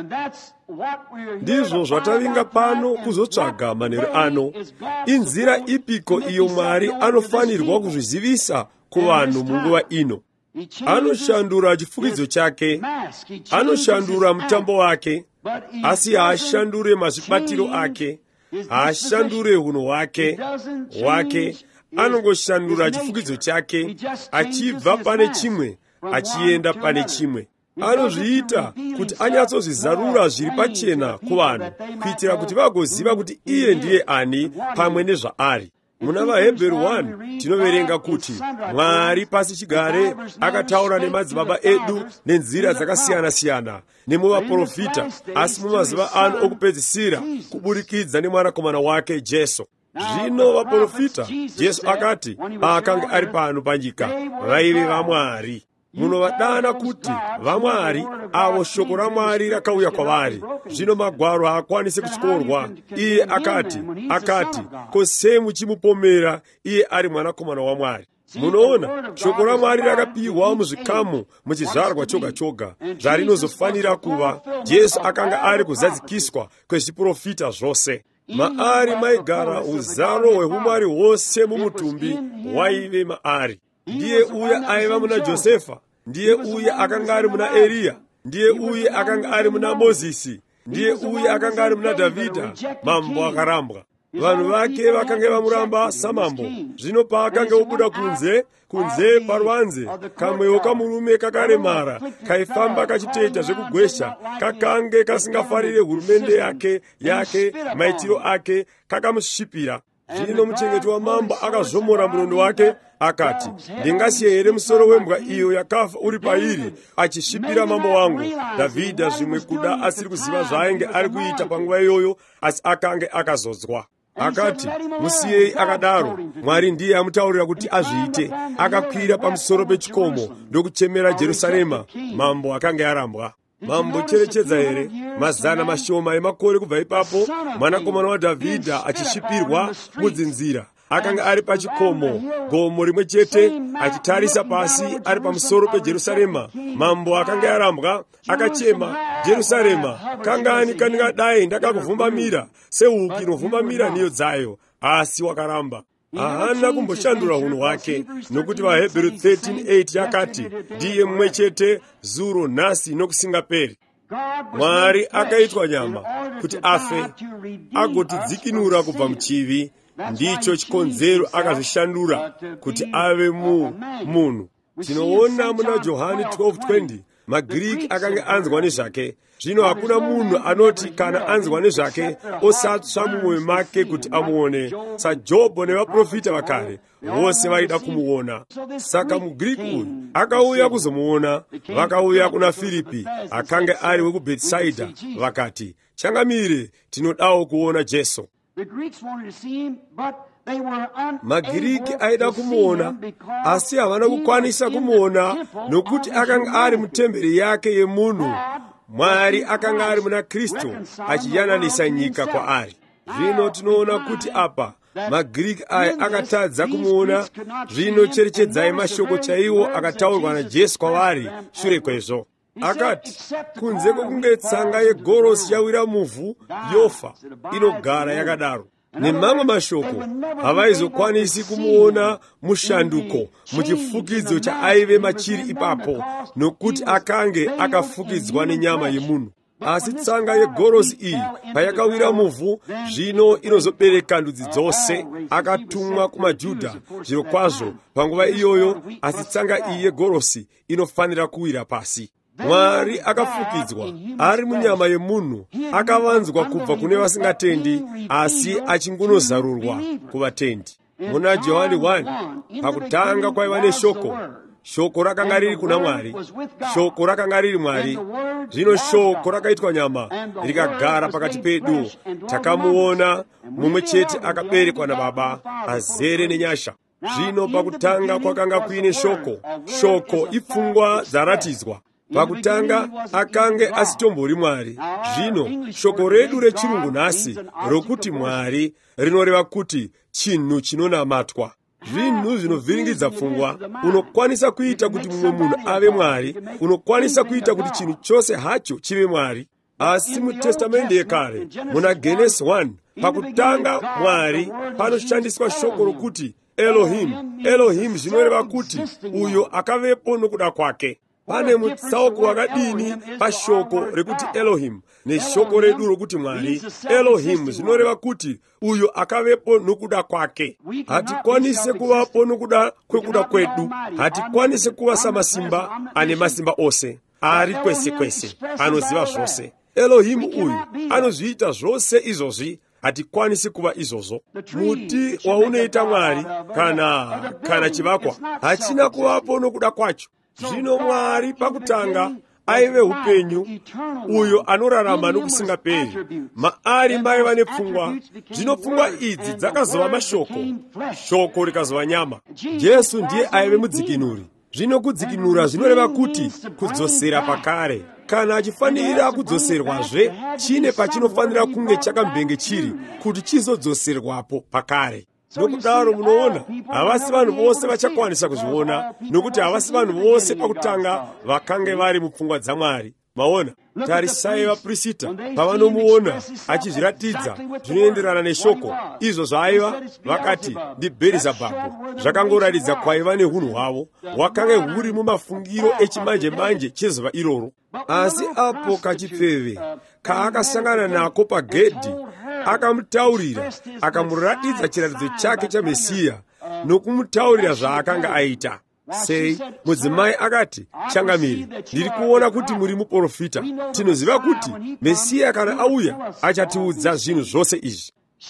Ndizvo zvatavinga pano kuzotsvaga manheru ano. Inzira ipiko iyo Mwari anofanirwa kuzvizivisa kuvanhu munguva ino? Anoshandura chifukidzo chake, anoshandura mutambo wake, asi haashandure mazvibatiro ake, haashandure hunhu hwake hwake. Anongoshandura chifukidzo chake, achibva pane chimwe achienda pane chimwe. Anozviita kuti anyatsozvizarura zviri pachena kuvanhu, kuitira kuti vagoziva kuti iye ndiye ani pamwe nezvaari. Muna vaHebheru one tinoverenga kuti Mwari pasi chigare akataura nemadzibaba edu nenzira dzakasiyana-siyana nemuvaprofita, asi mumazuva ano okupedzisira kuburikidza nemwanakomana wake Jesu. Zvino vaprofita, Jesu akati paakanga ari pano panyika, vaive vaMwari. Munovadana kuti vaMwari, avo shoko raMwari rakauya kwavari. Zvino magwaro haakwanisi kutyorwa. Iye akati, akati, ko sei muchimupomera iye ari mwanakomana waMwari? Munoona, shoko raMwari rakapiwa muzvikamu muchizvarwa choga choga, zvarinozofanira kuva. Jesu akanga ari kuzadzikiswa kwezviprofita zvose. Maari maigara uzaro hweumwari hwose mumutumbi waive maari. Ndiye uye aiva muna Josefa, ndiye uye akanga ari muna Eliya, ndiye uye akanga ari muna Mozisi, ndiye uye akanga ari muna Dhavhidha, mambo akarambwa. Vanhu vake vakanga vamuramba samambo. Zvino paakanga obuda kunze, kunze parwanze, kamwewo kamurume kakaremara, kaifamba kachitoita zvekugwesha, kakange kasingafarire hurumende yake, yake, maitiro ake, kakamusvipira. Zvino muchengeti wamambo akazomora munondo wake, akati, ndingasiye here musoro wembwa iyo yakafa uri pairi, achisvipira mambo wangu. Dhavhidha zvimwe kuda asiri kuziva zvaainge ari kuita panguva iyoyo, asi akange akazodzwa. Akati, musiyei akadaro, Mwari ndiye amutaurira kuti azviite. Akakwira pamusoro pechikomo ndokuchemera Jerusarema, mambo akanga yarambwa. Mambo cherechedza here, mazana mashoma emakore kubva ipapo, mwanakomana waDhavhidha achisvipirwa mudzinzira. Akanga ari pachikomo, gomo rimwe chete, achitarisa pasi ari pamusoro peJerusarema. Mambo akanga yarambwa, akachema, Jerusarema, kangani kandingadai ndakakuvhumbamira, sehuki inovhumbamira niyo dzayo, asi wakaramba. ahana kumboshandura unhu wake, nokuti vaHebheru thirteen eight yakati ndiye mumwe chete dzulo nhasi nokusingaperi. Mwari akaitwa nyama kuti afe agotidzikinura kubva muchivi, ndicho chikonzero akazvishandura kuti ave mu munhu. Tinoona muna Johani twelve twenty maGiriki akanga anzwa nezvake. Zvino hakuna munhu anoti kana anzwa nezvake osatsva mumwoyo make kuti amuone. SaJobho nevaprofita vakare vose vaida kumuona. Saka muGiriki uyu akauya kuzomuona. Vakauya kuna Filipi akanga ari wekuBhetsaida, vakati, changamire, tinodawo kuona Jesu. maGiriki aida kumuona, asi havana kukwanisa kumuona nokuti akanga ari mutemberi yake yemunhu. Mwari akanga ari muna Kristu achiyananisa nyika kwaari. Zvino tinoona kuti apa maGiriki aya akatadza kumuona. Zvino cherechedzai mashoko chaiwo akataurwa naJesu kwavari shure kwezvo. Akati, kunze kwokunge tsanga yegorosi yawira muvhu yofa, inogara yakadaro. Nemamwe mashoko havaizokwanisi kumuona mushanduko muchifukidzo chaaive machiri ipapo, nokuti akange akafukidzwa nenyama yemunhu. Asi tsanga yegorosi iyi payakawira muvhu, zvino inozobereka ndudzi dzose. Akatumwa kumaJudha zviro kwazvo panguva iyoyo, asi tsanga iyi yegorosi inofanira kuwira pasi. Mwari akafukidzwa ari munyama yemunhu, akavanzwa kubva kune vasingatendi, asi achingunozarurwa kuvatendi. Muna Johani one, pakutanga kwaiva neshoko. Shoko rakanga riri kuna Mwari, shoko rakanga riri Mwari. Zvino shoko rakaitwa nyama rikagara pakati pedu. Takamuona mumwe chete akaberekwa naBaba, azere nenyasha. Zvino pakutanga kwakanga kuine shoko. Shoko ipfungwa dzaratidzwa. Pakutanga akange asitombori Mwari. Zvino shoko redu rechirungu nhasi rokuti Mwari rinoreva kuti chinhu chinonamatwa. Zvinhu zvinovhiringidza pfungwa. Unokwanisa kuita kuti mumwe munhu ave Mwari, unokwanisa kuita kuti chinhu chose hacho chive Mwari. Asi muTestamende yekare muna Genesis one, pakutanga Mwari panoshandiswa shoko rokuti Elohim. Elohim zvinoreva kuti uyo akavepo nokuda kwake. Pane mutsauko wakadini pashoko rekuti Elohim neshoko redu rokuti Mwari. Elohim zvinoreva kuti uyo akavepo nokuda kwake. Hatikwanise kuvapo nokuda kwekuda kwedu. Hatikwanise kuva samasimba ane masimba ose, ari kwese kwese, anoziva zvose. Elohim uyu anozviita zvose izvozvi. Hatikwanisi kuva izvozvo. Muti waunoita Mwari kana kana chivakwa hachina kuvapo nokuda kwacho. Zvino Mwari pakutanga aive upenyu, uyo anorarama nokusingaperi. Maari maiva nepfungwa. Zvino pfungwa idzi dzakazova mashoko, shoko rikazova nyama. Jesu ndiye aive mudzikinuri. Zvino kudzikinura zvinoreva kuti kudzosera pakare. Kana achifanira kudzoserwazve, chine pachinofanira kunge chakambenge chiri kuti chizodzoserwapo pakare. Nokudaro munoona havasi vanhu vose vachakwanisa kuzviona, nokuti havasi vanhu vose pakutanga vakange vari mupfungwa dzaMwari. Maona, tarisai vaprista pavanomuona achizviratidza zvinoenderana neshoko izvo zvaaiva, vakati ndi Bherizebhabhu. Zvakangoratidza kwaiva neunhu hwavo hwakange huri mumafungiro echimanje manje chezuva iroro. Asi apo kachipfeve kaakasangana nako paGedhi, akamutaurira, akamuratidza chiratidzo chake chaMesiya nokumutaurira zvaakanga aita. Sei, mudzimai akati, changamire, ndiri kuona kuti muri muprofita. Tinoziva kuti Mesiya kana auya achatiudza zvinhu zvose izvi.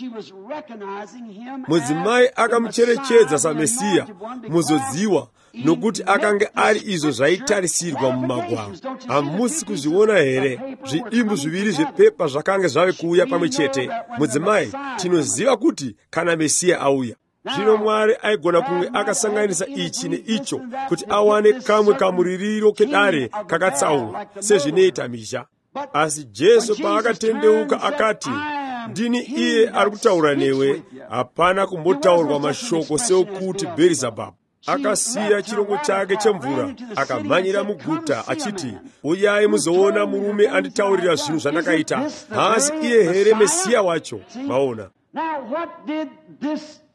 Mudzimai akamucherechedza saMesiya muzodziwa, nokuti akanga ari izvo zvaitarisirwa mumagwaro. Hamusi kuzviona here zvidimbu zviviri zvepepa zvakanga zvave kuuya pamwe chete? Mudzimai, tinoziva kuti kana Mesiya auya. Zvino Mwari aigona kunge akasanganisa ichi neicho kuti awane kamwe kamuririro kedare kakatsaurwa sezvinoita misha. Asi Jesu paakatendeuka akati, ndini iye ari kutaura newe, hapana kumbotaurwa mashoko seokuti Bherizebhabhu. Akasiya chirongo chake chemvura akamhanyira muguta achiti, uyai muzoona murume anditaurira zvinhu zvandakaita. Haasi iye here Mesiya wacho? Maona.
Now what did this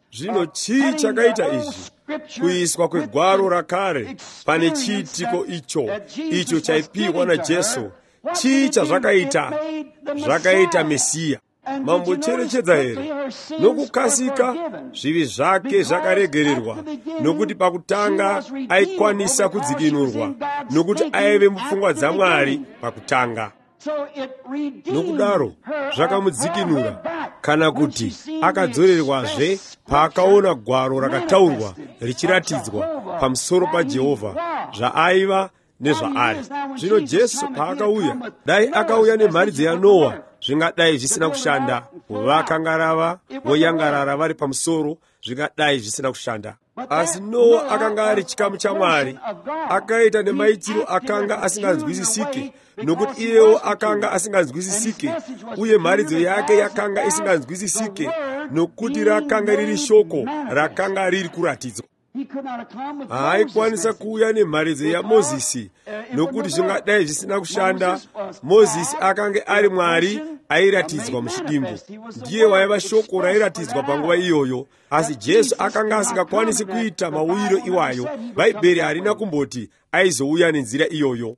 Zvino chii chakaita izvi? Kuiswa kwegwaro rakare pane chiitiko icho icho chaipihwa naJesu. Chii chazvakaita? Zvakaita Mesiya. Mambocherechedza here? Nokukasika zvivi zvake zvakaregererwa, nokuti pakutanga aikwanisa kudzikinurwa, nokuti aive mupfungwa dzaMwari pakutanga. Nokudaro zvakamudzikinura, kana kuti akadzorerwazve paakaona gwaro rakataurwa richiratidzwa pamusoro paJehovha zvaaiva nezvaari. Zvino Jesu paakauya, dai akauya nemharidzo yaNoa, zvingadai zvisina kushanda. Vakangarava voyangarara vari pamusoro, zvingadai zvisina kushanda. Asi Noa akanga ari chikamu chaMwari, akaita nemaitiro akanga asinganzwisisike, nokuti iyewo akanga asinganzwisisike, uye mharidzo yake yakanga isinganzwisisike, nokuti rakanga riri shoko rakanga riri kuratidzwa. Haikwanisa kuuya nemharidzo yaMozisi, nokuti zvingadai zvisina kushanda. Mozisi akanga ari Mwari airatidzwa muchidimbu, ndiye waiva shoko rairatidzwa panguva iyoyo. Asi Jesu akanga asingakwanisi kuita mauwiro iwayo. Bhaibheri harina kumboti aizouya nenzira iyoyo.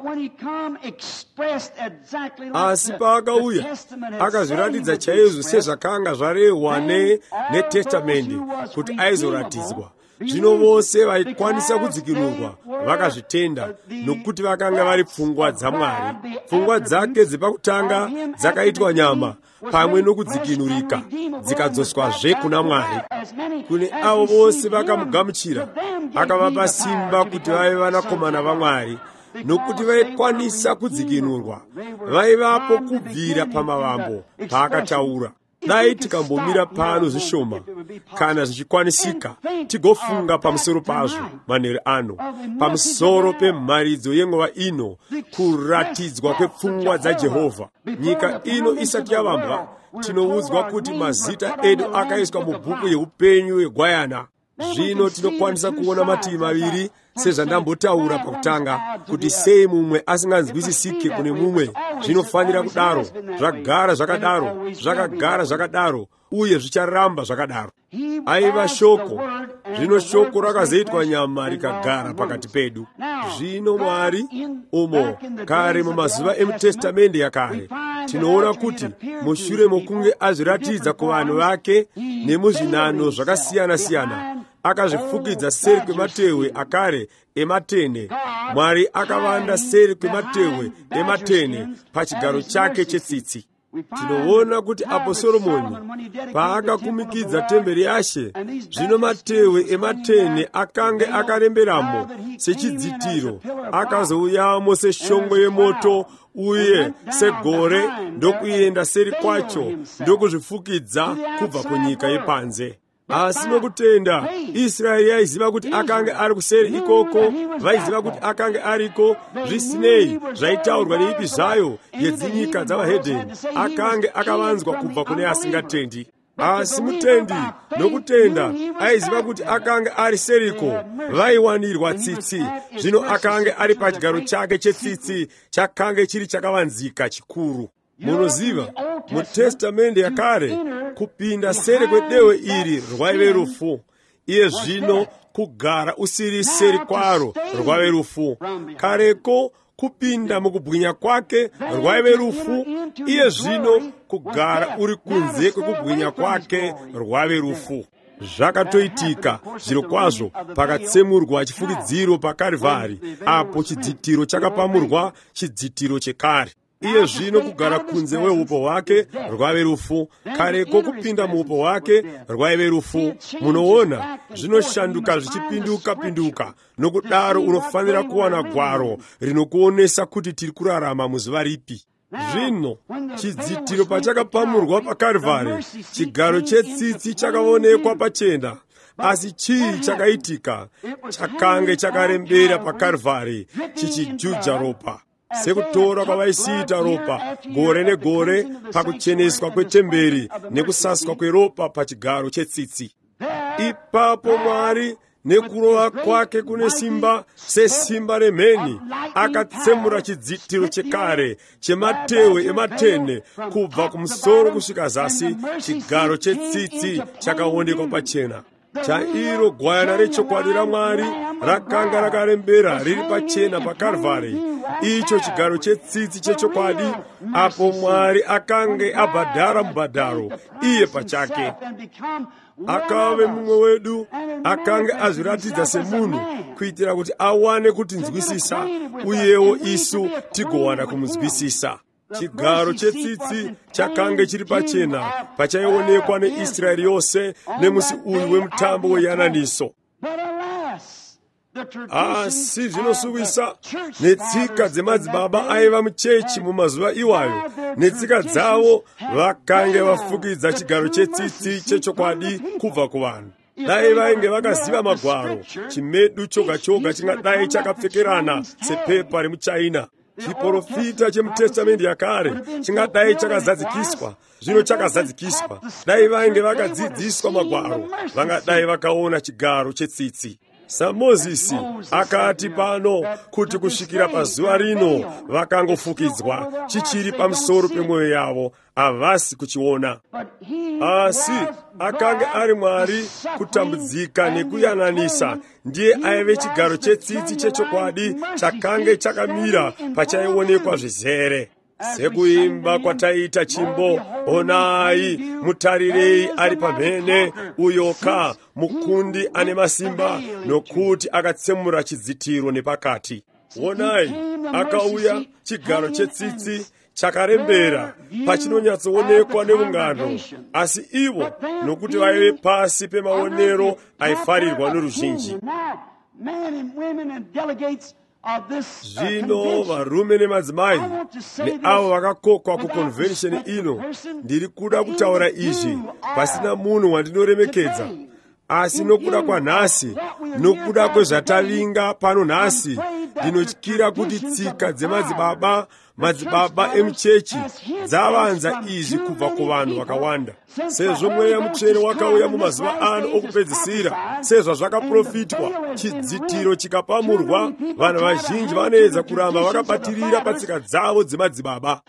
Asi paakauya akazviratidza chaizvo sezvakanga zvarehwa neTestamende kuti aizoratidzwa. Zvino vose vaikwanisa kudzikinurwa vakazvitenda, nokuti vakanga vari pfungwa dzaMwari. Pfungwa dzake dzepakutanga dzakaitwa nyama pamwe nokudzikinurika, dzikadzoswazve kuna Mwari. Kune avo vose vakamugamuchira, akavapa simba kuti vave vanakomana vaMwari, nokuti vaikwanisa kudzikinurwa. Vaivapo kubvira pamavambo paakataura. Dai tikambomira pano zvishoma, kana zvichikwanisika, tigofunga pamusoro pazvo manheru ano, pamusoro pemharidzo yenguva ino, kuratidzwa kwepfungwa dzaJehovha. Nyika ino isati yavambwa, tinoudzwa kuti mazita edu akaiswa mubhuku yeupenyu hweGwayana. Zvino tinokwanisa kuona mativi maviri, sezvandambotaura pakutanga, kuti sei mumwe asinganzwisisike kune mumwe. Zvinofanira kudaro, zvagara zvakadaro, zvakagara zvakadaro, uye zvicharamba zvakadaro. Aiva shoko, zvino shoko rakazoitwa nyama rikagara pakati pedu. Zvino Mwari umo kare mumazuva emuTestamende yakare, tinoona kuti mushure mokunge azviratidza kuvanhu vake nemuzvinano zvakasiyana-siyana, akazvifukidza seri kwematehwe akare ematene. Mwari akavanda seri kwematehwe ematene pachigaro chake chetsitsi. Tinoona kuti apo Soromoni paakakumikidza temberi yaShe, zvino matehwe ematene akange akaremberamo sechidzitiro, akazouyamo seshongwe yemoto uye segore, ndokuenda seri kwacho ndokuzvifukidza kubva kunyika yepanze. Asi nokutenda Israeri yaiziva kuti akange ari kuseri ikoko, vaiziva kuti akange ariko, zvisinei zvaitaurwa neipi zvayo yedzinyika dzavahedheni, akange akavanzwa kubva kune asingatendi. Asi mutendi nokutenda aiziva kuti akange ari seriko, vaiwanirwa tsitsi. Zvino akange ari pachigaro chake chetsitsi, chakange chiri chakavanzika chikuru. Munoziva, muTestamende yakare, kupinda seri kwedehwe iri rwaive rufu. Iye zvino kugara usiri seri kwaro rwaive rufu. Kareko kupinda mukubwinya kwake rwaive rufu. Iye zvino kugara uri kunze kwekubwinya kwake rwaive rufu. Zvakatoitika zviro kwazvo pakatsemurwa chifukidziro paKarivhari, apo chidzitiro chakapamurwa, chidzitiro chekare. Iye zvino kugara kunze weupo hwake rwaive rufu. Kareko kupinda muupo hwake rwaive rufu. Munoona zvinoshanduka zvichipinduka-pinduka. Nokudaro unofanira kuwana gwaro rinokuonesa kuti tiri kurarama muzuva ripi. Zvino chidzitiro pachakapamurwa paKarivhari, chigaro chetsitsi chakaonekwa pachena. Asi chii chakaitika? Chakange chakarembera paKarivhari chichijuja ropa, sekutora kwavaisiita ropa gore negore pakucheneswa kwetemberi nekusaswa kweropa pachigaro chetsitsi. Ipapo Mwari nekurowa kwake kune simba sesimba remheni. Akatsemura chidzitiro chekare chematehwe ematene kubva kumusoro kusvika zasi. Chigaro chetsitsi chakaonekwa pachena. Chairo gwayana rechokwadi raMwari rakanga rakarembera riri pachena paKarvari. Icho chigaro chetsitsi chechokwadi, apo Mwari akange abhadhara mubhadharo iye pachake. Akave mumwe wedu, akange azviratidza semunhu kuitira kuti awane kutinzwisisa, uyewo isu tigowana kumuzwisisa. Chigaro chetsitsi chakange chiri pachena pachaionekwa neIsraeri yose nemusi uyu wemutambo weyananiso. Asi zvinosuwisa, netsika dzemadzibaba aiva muchechi mumazuva iwayo, netsika dzavo vakange vafukidza chigaro chetsitsi chechokwadi kubva kuvanhu. Dai vainge vakaziva magwaro, chimedu choga choga chingadai chakapfekerana sepepa remuchaina. Chiprofita chemutestamendi yakare chingadai chakazadzikiswa, zvino chakazadzikiswa. Dai vainge vakadzidziswa magwaro, vangadai vakaona chigaro chetsitsi. SaMozisi akati pano kuti kusvikira pazuva rino vakangofukidzwa chichiri pamusoro pemwoyo yavo, havasi kuchiona. Asi akange ari Mwari kutambudzika nekuyananisa, ndiye aive chigaro chetsitsi chechokwadi chakange chakamira pachaionekwa zvizere. Sekuimba kwataita chimbo, onai mutarirei ari pamhene, uyoka mukundi ane masimba, nokuti akatsemura chidzitiro nepakati. Onai akauya chigaro chetsitsi chakarembera pachinonyatsoonekwa neungano, asi ivo nokuti vaive pasi pemaonero aifarirwa noruzhinji. Zvino varume nemadzimai neavo vakakokwa kuconvention ino, ndiri kuda kutaura izvi pasina munhu wandinoremekedza, asi nokuda kwanhasi, nokuda kwezvatavinga pano nhasi, ndinotyira kuti tsika dzemadzibaba, madzibaba emuchechi dzavanza izvi kubva kuvanhu vakawanda. Sezvo mweya mutsvene wakauya mumazuva ano okupedzisira, sezvazvakaprofitwa, chidzitiro chikapamurwa, vanhu vazhinji vanoedza kuramba vakabatirira patsika dzavo dzemadzibaba.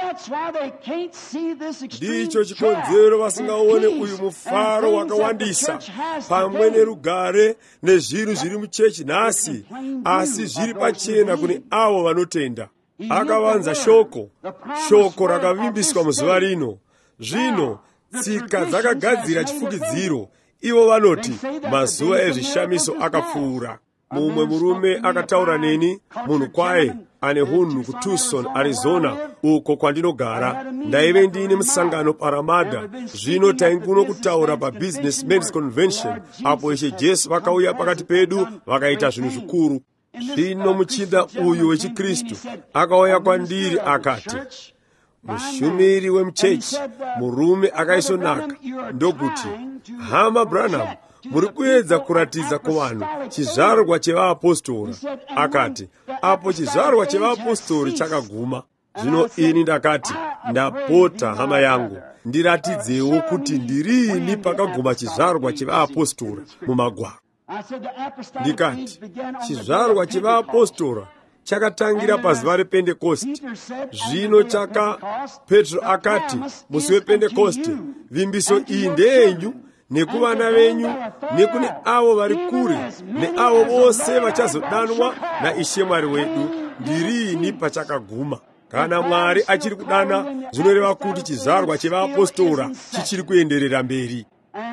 Ndicho chikonzero vasingaone uyu mufaro wakawandisa pamwe nerugare nezvinhu zviri muchechi nhasi, asi zviri pachena kune avo vanotenda. Akavanza shoko, shoko rakavimbiswa muzuva rino. Zvino tsika dzakagadzira chifukidziro, ivo vanoti mazuva ezvishamiso akapfuura. Mumwe murume akataura neni, munhu kwaye ane hunhu kuTucson, Arizona, uko kwandinogara. Ndaive ndine musangano paRamada. Zvino tainguno kutaura paBusiness Men's Convention, apo Ishe Jesu vakauya pakati pedu vakaita zvinhu zvikuru. Zvino muchinda uyu wechiKristu akauya kwandiri akati, mushumiri wemuchechi, murume akaisonaka, ndokuti, hama Branham, muri kuedza kuratidza kuvanhu chizvarwa chevaapostoli. Akati, apo chizvarwa chevaapostoli chakaguma. Zvino ini ndakati, ndapota hama yangu, ndiratidzewo kuti ndirini pakaguma chizvarwa chevaapostoli mumagwaro. Ndikati, chizvarwa chevaapostoli chakatangira pazuva rePentekosti. Zvino chaka Petro akati, musi wePentekosti, vimbiso iyi ndeyenyu nekuvana venyu, nekune avo vari kure, neavo vose vachazodanwa naIshe Mwari wedu. Ndirini pachakaguma. Kana Mwari achiri kudana, zvinoreva kuti chizvarwa chevaapostoli chichiri kuenderera mberi.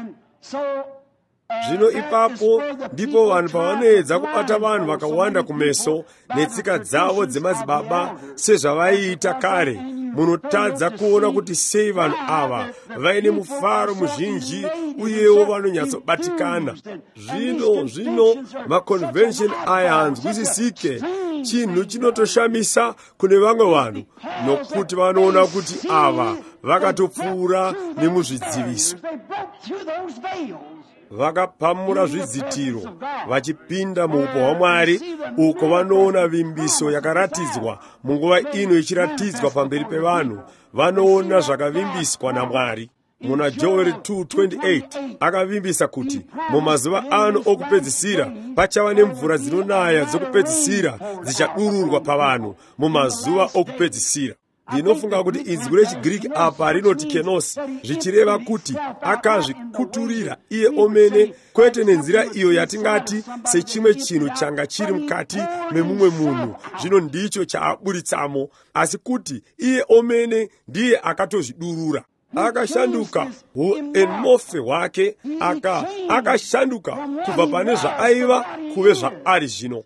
Zvino ipapo ndipo vanhu pavanoedza kubata vanhu vakawanda kumeso netsika dzavo dzemadzibaba sezvavaiita kare, munotadza kuona kuti sei vanhu ava vaine mufaro muzhinji uyewo vanonyatsobatikana. Zvino zvino maconvention aya hanzwisisike, chinhu chinotoshamisa kune vamwe vanhu, nokuti vanoona kuti ava vakatopfuura nemuzvidziviso. Vakapamura zvidzitiro vachipinda muupo hwaMwari, uko vanoona vimbiso yakaratidzwa munguva ino ichiratidzwa pamberi pevanhu. Vanoona zvakavimbiswa naMwari. muna Joel two twenty-eight akavimbisa kuti mu mazuva ano okupedzisira pachava nemvura dzinonaya dzokupedzisira dzichadururwa pavanhu mu mazuva okupedzisira. Ndinofunga kuti inzwi rechigiriki apa rinoti kenos, zvichireva kuti akazvikuturira iye omene, kwete nenzira iyo yatingati sechimwe chinhu changa chiri mukati memumwe munhu zvino ndicho chaaburitsamo, asi kuti iye omene ndiye akatozvidurura. Akashanduka uenmofe hwake, aka akashanduka kubva pane zvaaiva kuve zvaari zvino.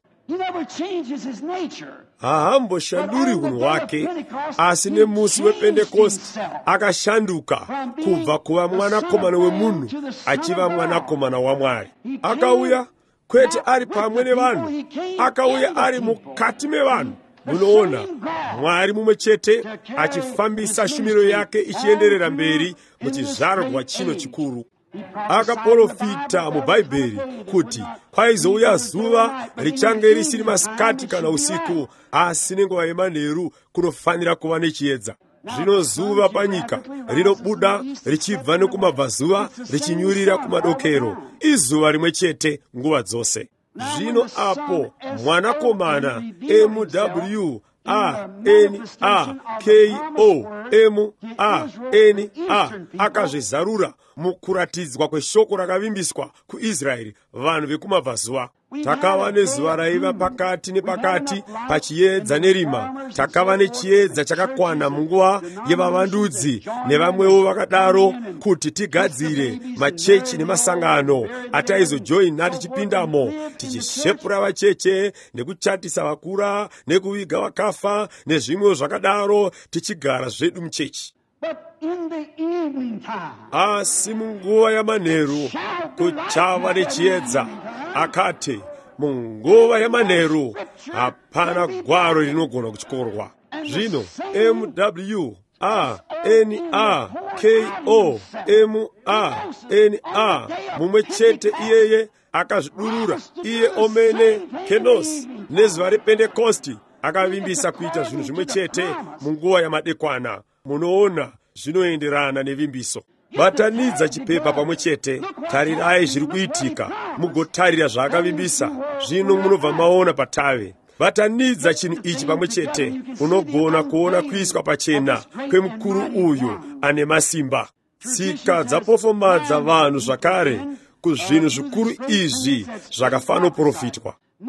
Haamboshanduri hunhu hwake, asi nemusi wePentekosti akashanduka kubva kuva mwanakomana wemunhu achiva mwanakomana waMwari. Akauya kwete ari pamwe nevanhu, akauya ari mukati mevanhu. Munoona Mwari mumwe chete achifambisa shumiro yake ichienderera mberi muchizvarwa chino chikuru. Akaprofita mubhaibheri kuti kwaizouya zuva richange risiri masikati kana usiku, asi nenguva yemanheru kunofanira kuva nechiedza. Zvino zuva panyika rinobuda richibva nekumabvazuva richinyurira kumadokero, izuva rimwe chete nguva dzose. Zvino apo mwanakomana M W A N A K O M A N A akazvizarura mukuratidzwa kweshoko rakavimbiswa kuIsraeri, vanhu vekumabvazuva. Takava nezuva raiva pakati nepakati pachiedza nerima, takava nechiedza chakakwana munguva yevavandudzi nevamwewo vakadaro, kuti tigadzire machechi nemasangano ataizojoina tichipindamo, tichishepura vacheche nekuchatisa vakura nekuviga vakafa nezvimwewo zvakadaro, tichigara zvedu muchechi. Asi munguva yamanheru kuchava nechiedza. Akati munguva yamanheru hapana gwaro rinogona kutyorwa. Zvino M W A N A K O M A N A mumwe chete iyeye akazvidurura, iye omene kenos nezuva rePentekosti akavimbisa kuita zvinhu zvimwe chete munguva yamadekwana. Munoona zvinoenderana nevimbiso. Batanidza chipepa pamwe chete, tarirai zviri kuitika, mugotarira zvaakavimbisa. Zvino munobva maona patave. Batanidza chinhu ichi pamwe chete, unogona kuona kuiswa pachena kwemukuru uyu ane masimba. Tsika dzapofomadza vanhu zvakare kuzvinhu zvikuru izvi zvakafanoprofitwa.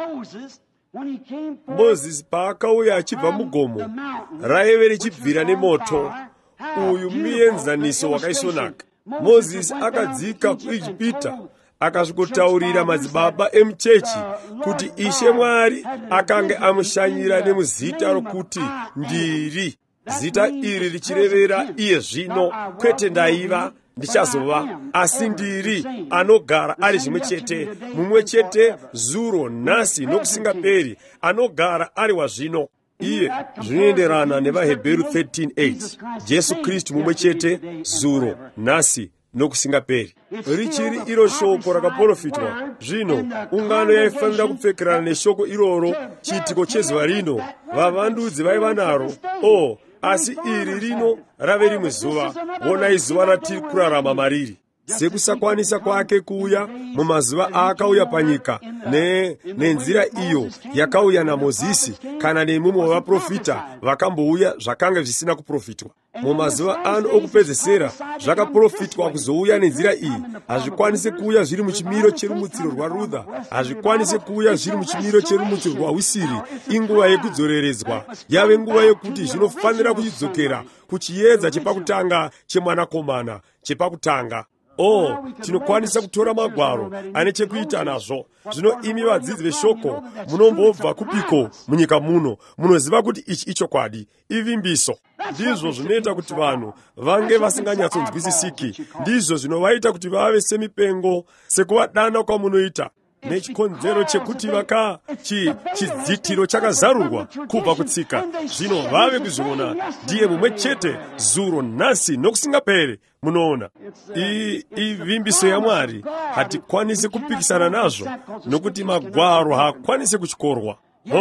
Mozisi paakauya achibva mugomo raive richibvira nemoto, uyu muenzaniso wakaisvonaka. Mozisi akadzika kuIjipita akasvikotaurira madzibaba emuchechi kuti Ishe Mwari akange amushanyira nemuzita rokuti ndiri, zita iri richirevera iye zvino, kwete ndaiva ndichazova, asi ndiri, anogara ari zvimwe chete, mumwe chete zuro nhasi nokusingaperi, anogara ari wazvino. Iye zvinoenderana nevaHebheru thirteen eight, Jesu Kristu mumwe chete zuro nhasi nokusingaperi. Richiri iro shoko rakaprofitwa. Zvino ungano yaifanira kupfekerana neshoko iroro chiitiko chezuva rino. Vavandudzi vaiva naro, o asi iri rino rave rimwe zuva. Onai zuva ratiri kurarama mariri. Sekusakwanisa kwake kuuya mumazuva aakauya panyika ne nenzira iyo yakauya naMozisi kana nemumwe wavaprofita vakambouya zvakanga zvisina kuprofitwa. Mumazuva ano okupedzesera zvakaprofitwa kuzouya nenzira iyi. Hazvikwanisi kuuya zviri muchimiro cherumutsiro rwaRudha, hazvikwanisi kuuya zviri muchimiro cherumutsiro rwaHwisiri. Inguva yekudzoreredzwa, yave nguva yekuti zvinofanira kuchidzokera kuchiedza chepakutanga chemwanakomana chepakutanga. Oh, tinokwanisa kutora magwaro ane chekuita nazvo. Zvino imi vadzidzi veshoko munombobva kupiko munyika muno, munoziva kuti ichi ichokwadi, ivimbiso. Ndizvo zvinoita kuti vanhu vange vasinganyatsonzwisisiki, ndizvo zvinovaita kuti vave semipengo sekuvadana kwamunoita. Nechikonzero chekuti vaka chi chidzitiro chakazarurwa kubva kutsika, zvino vave kuzviona ndiye mumwe chete zuro nhasi nokusingaperi. Munoona ivimbiso yaMwari hatikwanisi kupikisana nazvo, nokuti magwaro haakwanisi kuchikorwa. Hongu,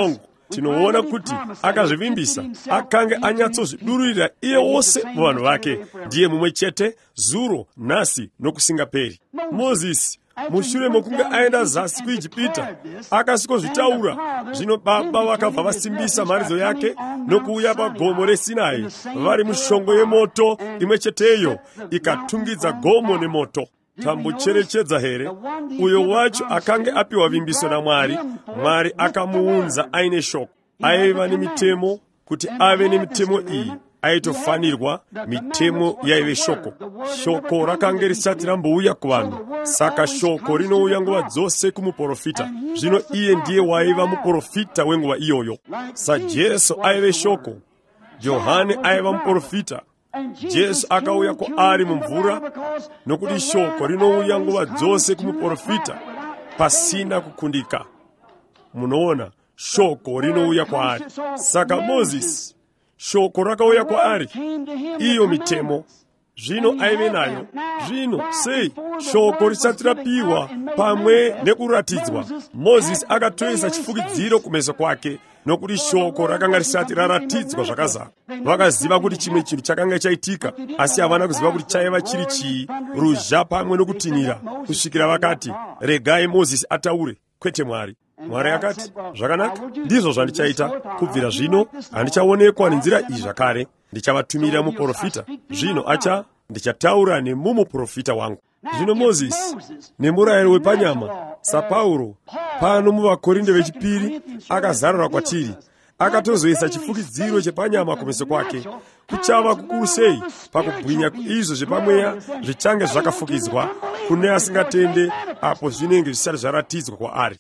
tinoona kuti akazvivimbisa akange anyatsozvidururira iye wose muvanhu vake, ndiye mumwe chete dzulo nhasi nokusingaperi. Mozisi mushure mokunge aenda zasi kuIjipita akasikozvitaura. Zvino baba vakabva vasimbisa mharidzo yake nokuuya pagomo reSinai vari mushongo yemoto imwe cheteyo ikatungidza gomo nemoto. Tambocherechedza here, uyo wacho akange apiwa vimbiso naMwari. Mwari akamuunza aine shoko. Aiva nemitemo, kuti ave nemitemo iyi aitofanirwa mitemo yaive shoko. Shoko rakange risati rambouya kuvanhu, saka shoko rinouya nguva dzose kumuprofita. Zvino iye ndiye waiva muprofita wenguva iyoyo. SaJesu aive shoko, Johani aiva muprofita. Jesu akauya kwaari mumvura, nokuti shoko rinouya nguva dzose kumuprofita pasina kukundika. Munoona, shoko rinouya kwaari. Saka Mozisi shoko rakauya kwaari, iyo mitemo zvino aive nayo. Zvino sei shoko risati rapiwa pamwe nekuratidzwa, Mozisi akatoisa chifukidziro kumeso kwake, nokuti shoko rakanga risati raratidzwa zvakazara. Vakaziva kuti chimwe chinhu chakanga chaitika, asi havana kuziva kuti chaiva chiri chii, ruzha pamwe nokutinhira, kusvikira vakati, regai Mozisi ataure, kwete Mwari. Mwari akati, zvakanaka, ndizvo zvandichaita. Kubvira zvino handichaonekwa nenzira iyi zvakare, ndichavatumira muprofita. Zvino acha ndichataura nemumuprofita wangu. Zvino Mozisi nemurayiro wepanyama, saPauro pano muvaKorinde vechipiri akazarura kwatiri, akatozoisa chifukidziro chepanyama kumeso kwake. Kuchava kukuru sei pakubwinya izvo zvepamweya zvichange zvakafukidzwa kune asingatende, apo zvinenge zvisati zvaratidzwa kwaari.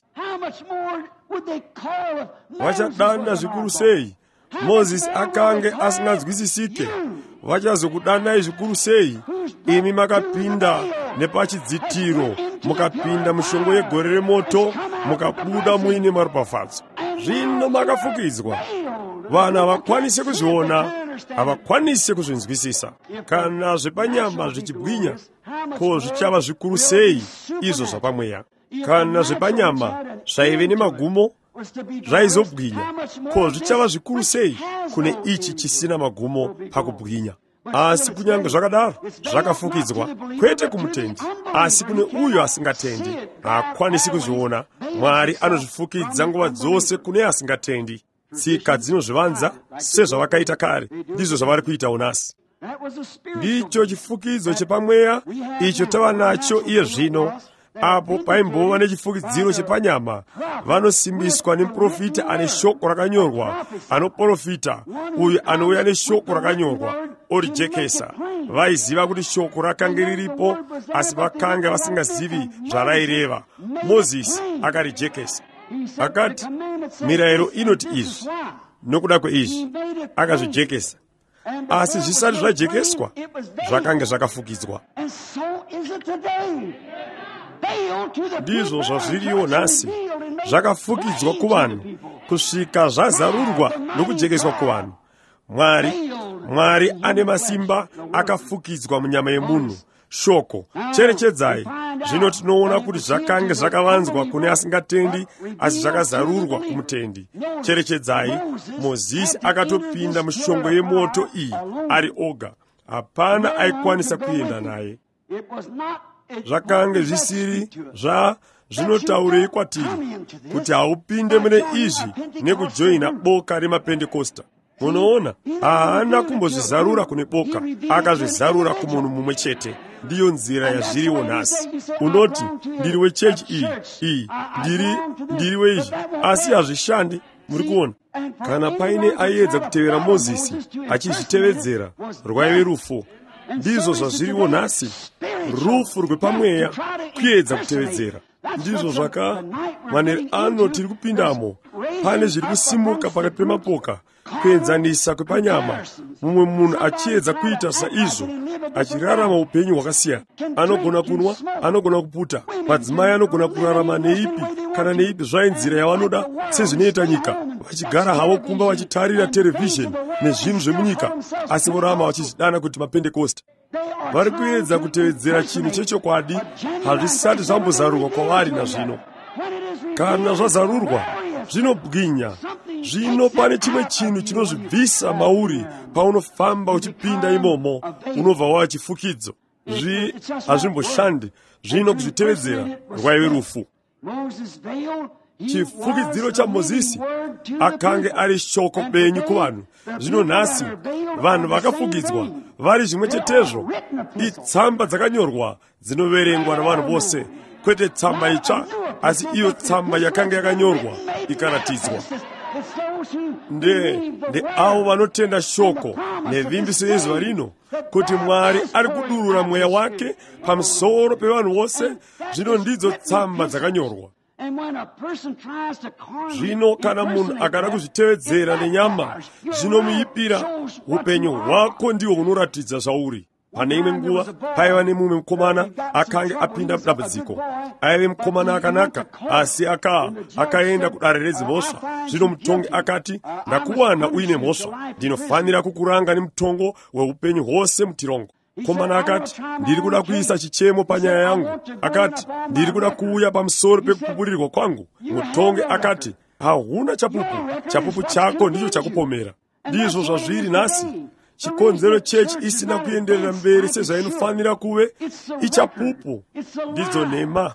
Vachadana zvikuru sei Mozisi akange asinganzwisisike. Vachazokudanai zvikuru sei imi makapinda nepachidzitiro, mukapinda mushongo yegore remoto, mukabuda muine maropafadzo. Zvino makafukidzwa. Vanhu havakwanise kuzviona, havakwanise kuzvinzwisisa. Kana zvepanyama zvichibwinya, ko zvichava zvikuru sei izvo zvapamweya. Kana zvepanyama zvaive nemagumo zvaizobwinya, ko zvichava zvikuru sei kune ichi chisina magumo pakubwinya. Asi kunyange zvakadaro zvakafukidzwa, kwete kumutendi, asi kune uyo asingatendi, haakwanisi kuzviona. Mwari anozvifukidza nguva dzose kune asingatendi. Tsika dzinozvivanza sezvavakaita kare, ndizvo zvavari kuitawo nhasi. Ndicho chifukidzo chepamweya icho tava nacho iye zvino. Apo paimbova nechifukidziro chepanyama, vanosimbiswa nemuprofita ane shoko rakanyorwa, anoprofita uyu anouya neshoko rakanyorwa, orijekesa. Vaiziva kuti shoko rakange riripo, asi vakange vasingazivi zvaraireva. Mozisi akarijekesa, akati mirayiro inoti izvi, nokuda kweizvi akazvijekesa. Asi zvisati zvajekeswa, zvakange zvakafukidzwa. Ndizvo zvazviriwo nhasi, zvakafukidzwa kuvanhu kusvika zvazarurwa nokujekeswa kuvanhu. Mwari, Mwari ane masimba akafukidzwa munyama yemunhu. Shoko, cherechedzai, zvino tinoona kuti zvakange zvakavanzwa kune asingatendi, asi zvakazarurwa kumutendi. Cherechedzai, Mozisi akatopinda mushongo yemoto iyi ari oga, hapana aikwanisa kuenda naye. Zvakange zvisiri zva zvinotaurei kwatiri kuti haupinde mune izvi nekujoina boka remapendekosta. Munoona, haana kumbozvizarura kune boka, akazvizarura kumunhu mumwe chete. Ndiyo nzira yazviriwo nhasi. Unoti, ndiri wechechi iyi, iyi, ndiri, ndiri weizvi, asi hazvishandi. Muri kuona? Kana paine aiedza kutevera Mozisi achizvitevedzera, rwaive rufu. Ndizvo zvazviriwo nhasi, rufu rwepamweya, kuedza kutevedzera. Ndizvo zvaka manheru ano tiri kupindamo, pane zviri kusimuka pakati pemapoka, kuenzanisa kwepanyama. Mumwe munhu achiedza kuita saizvo, achirarama upenyu hwakasiyana. Anogona kunwa, anogona kuputa, madzimai anogona kurarama neipi kana neipi zvainzira yavanoda, sezvinoita nyika, vachigara havo kumba vachitarira terevhizheni nezvinhu zvemunyika, asi vorama vachizvidana kuti mapendekosta. Vari kuedza kutevedzera chinhu chechokwadi, hazvisati zvambozarurwa kwavari nazvino. Kana zvazarurwa, zvinobwinya. Zvino pane chimwe chinhu chinozvibvisa mauri paunofamba uchipinda imomo, unobva wava chifukidzo. Zvi hazvimboshandi zvino kuzvitevedzera rwaive rufu. Chifukidziro chaMozisi akange ari shoko benyu kuvanhu. Zvino nhasi vanhu vakafukidzwa vari zvimwe chetezvo. Itsamba dzakanyorwa dzinoverengwa navanhu vose, kwete tsamba itsva, asi iyo tsamba yakanga yakanyorwa ikaratidzwa. Nde nde avo vanotenda shoko nevimbiso yezuva rino, kuti Mwari ari kudurura mweya wake pamusoro pevanhu vose. Zvino ndidzo tsamba dzakanyorwa. Zvino kana munhu akada kuzvitevedzera nenyama, zvinomuipira upenyu hwako ndiwo unoratidza zvauri. Pane imwe nguva paiva nemumwe mukomana akanga apinda mudambudziko. Aive mukomana akanaka, asi aka akaenda kudare redzimhosva. Zvino mutongi akati, ndakuwana uine mhosva, ndinofanira kukuranga nemutongo weupenyu hwose mutirongo. Mukomana akati, ndiri kuda kuisa chichemo panyaya yangu. Akati, ndiri kuda kuuya pamusoro pekupupurirwa kwangu. Mutongi akati, hauna chapupu, chapupu chako ndicho chakupomera. Ndizvo zvazviri nhasi. Chikonzero chechi isina kuenderera mberi sezvainofanira kuve, ichapupu, ndidzo nhema.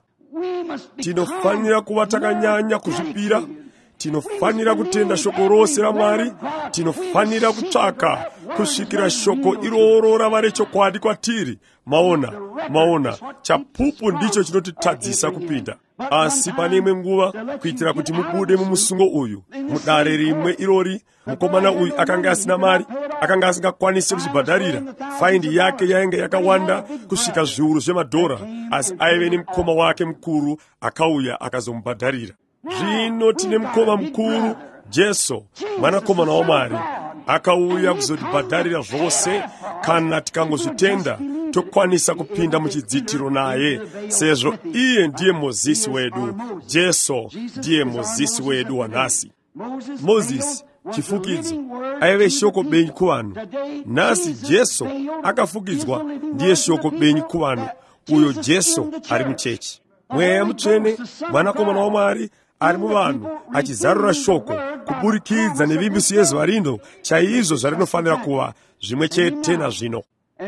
Tinofanira kuva takanyanya kuzvipira. Tinofanira kutenda shoko rose raMwari. Tinofanira kutsvaka kusvikira shoko iroro rava rechokwadi kwatiri. Maona, maona, chapupu ndicho chinotitadzisa kupinda. Asi pane imwe nguva, kuitira kuti mubude mumusungo uyu, mudare rimwe irori, mukomana uyu akanga asina mari, akanga asingakwanisi kuchibhadharira. Faindi yake yainge yakawanda kusvika zviuru zvemadhora, asi aive nemukoma wake mukuru akauya akazomubhadharira. Zvino tine mukoma mukuru, Jesu, mwanakomana waMwari, akauya kuzotibhadharira zvose. Kana tikangozvitenda, tokwanisa kupinda muchidzitiro naye, sezvo iye ndiye Mozisi wedu. Jesu ndiye Mozisi wedu wanhasi. Mozisi chifukidzo aive shoko benyu kuvanhu. Nhasi Jesu akafukidzwa ndiye shoko benyu kuvanhu. Uyo Jesu ari muchechi. Mweya Mutsvene, mwanakomana waMwari, ari muvanhu achizarura shoko kuburikidza nevimbiso yezuva rino, chaizvo zvarinofanira kuva zvimwe chete nazvino.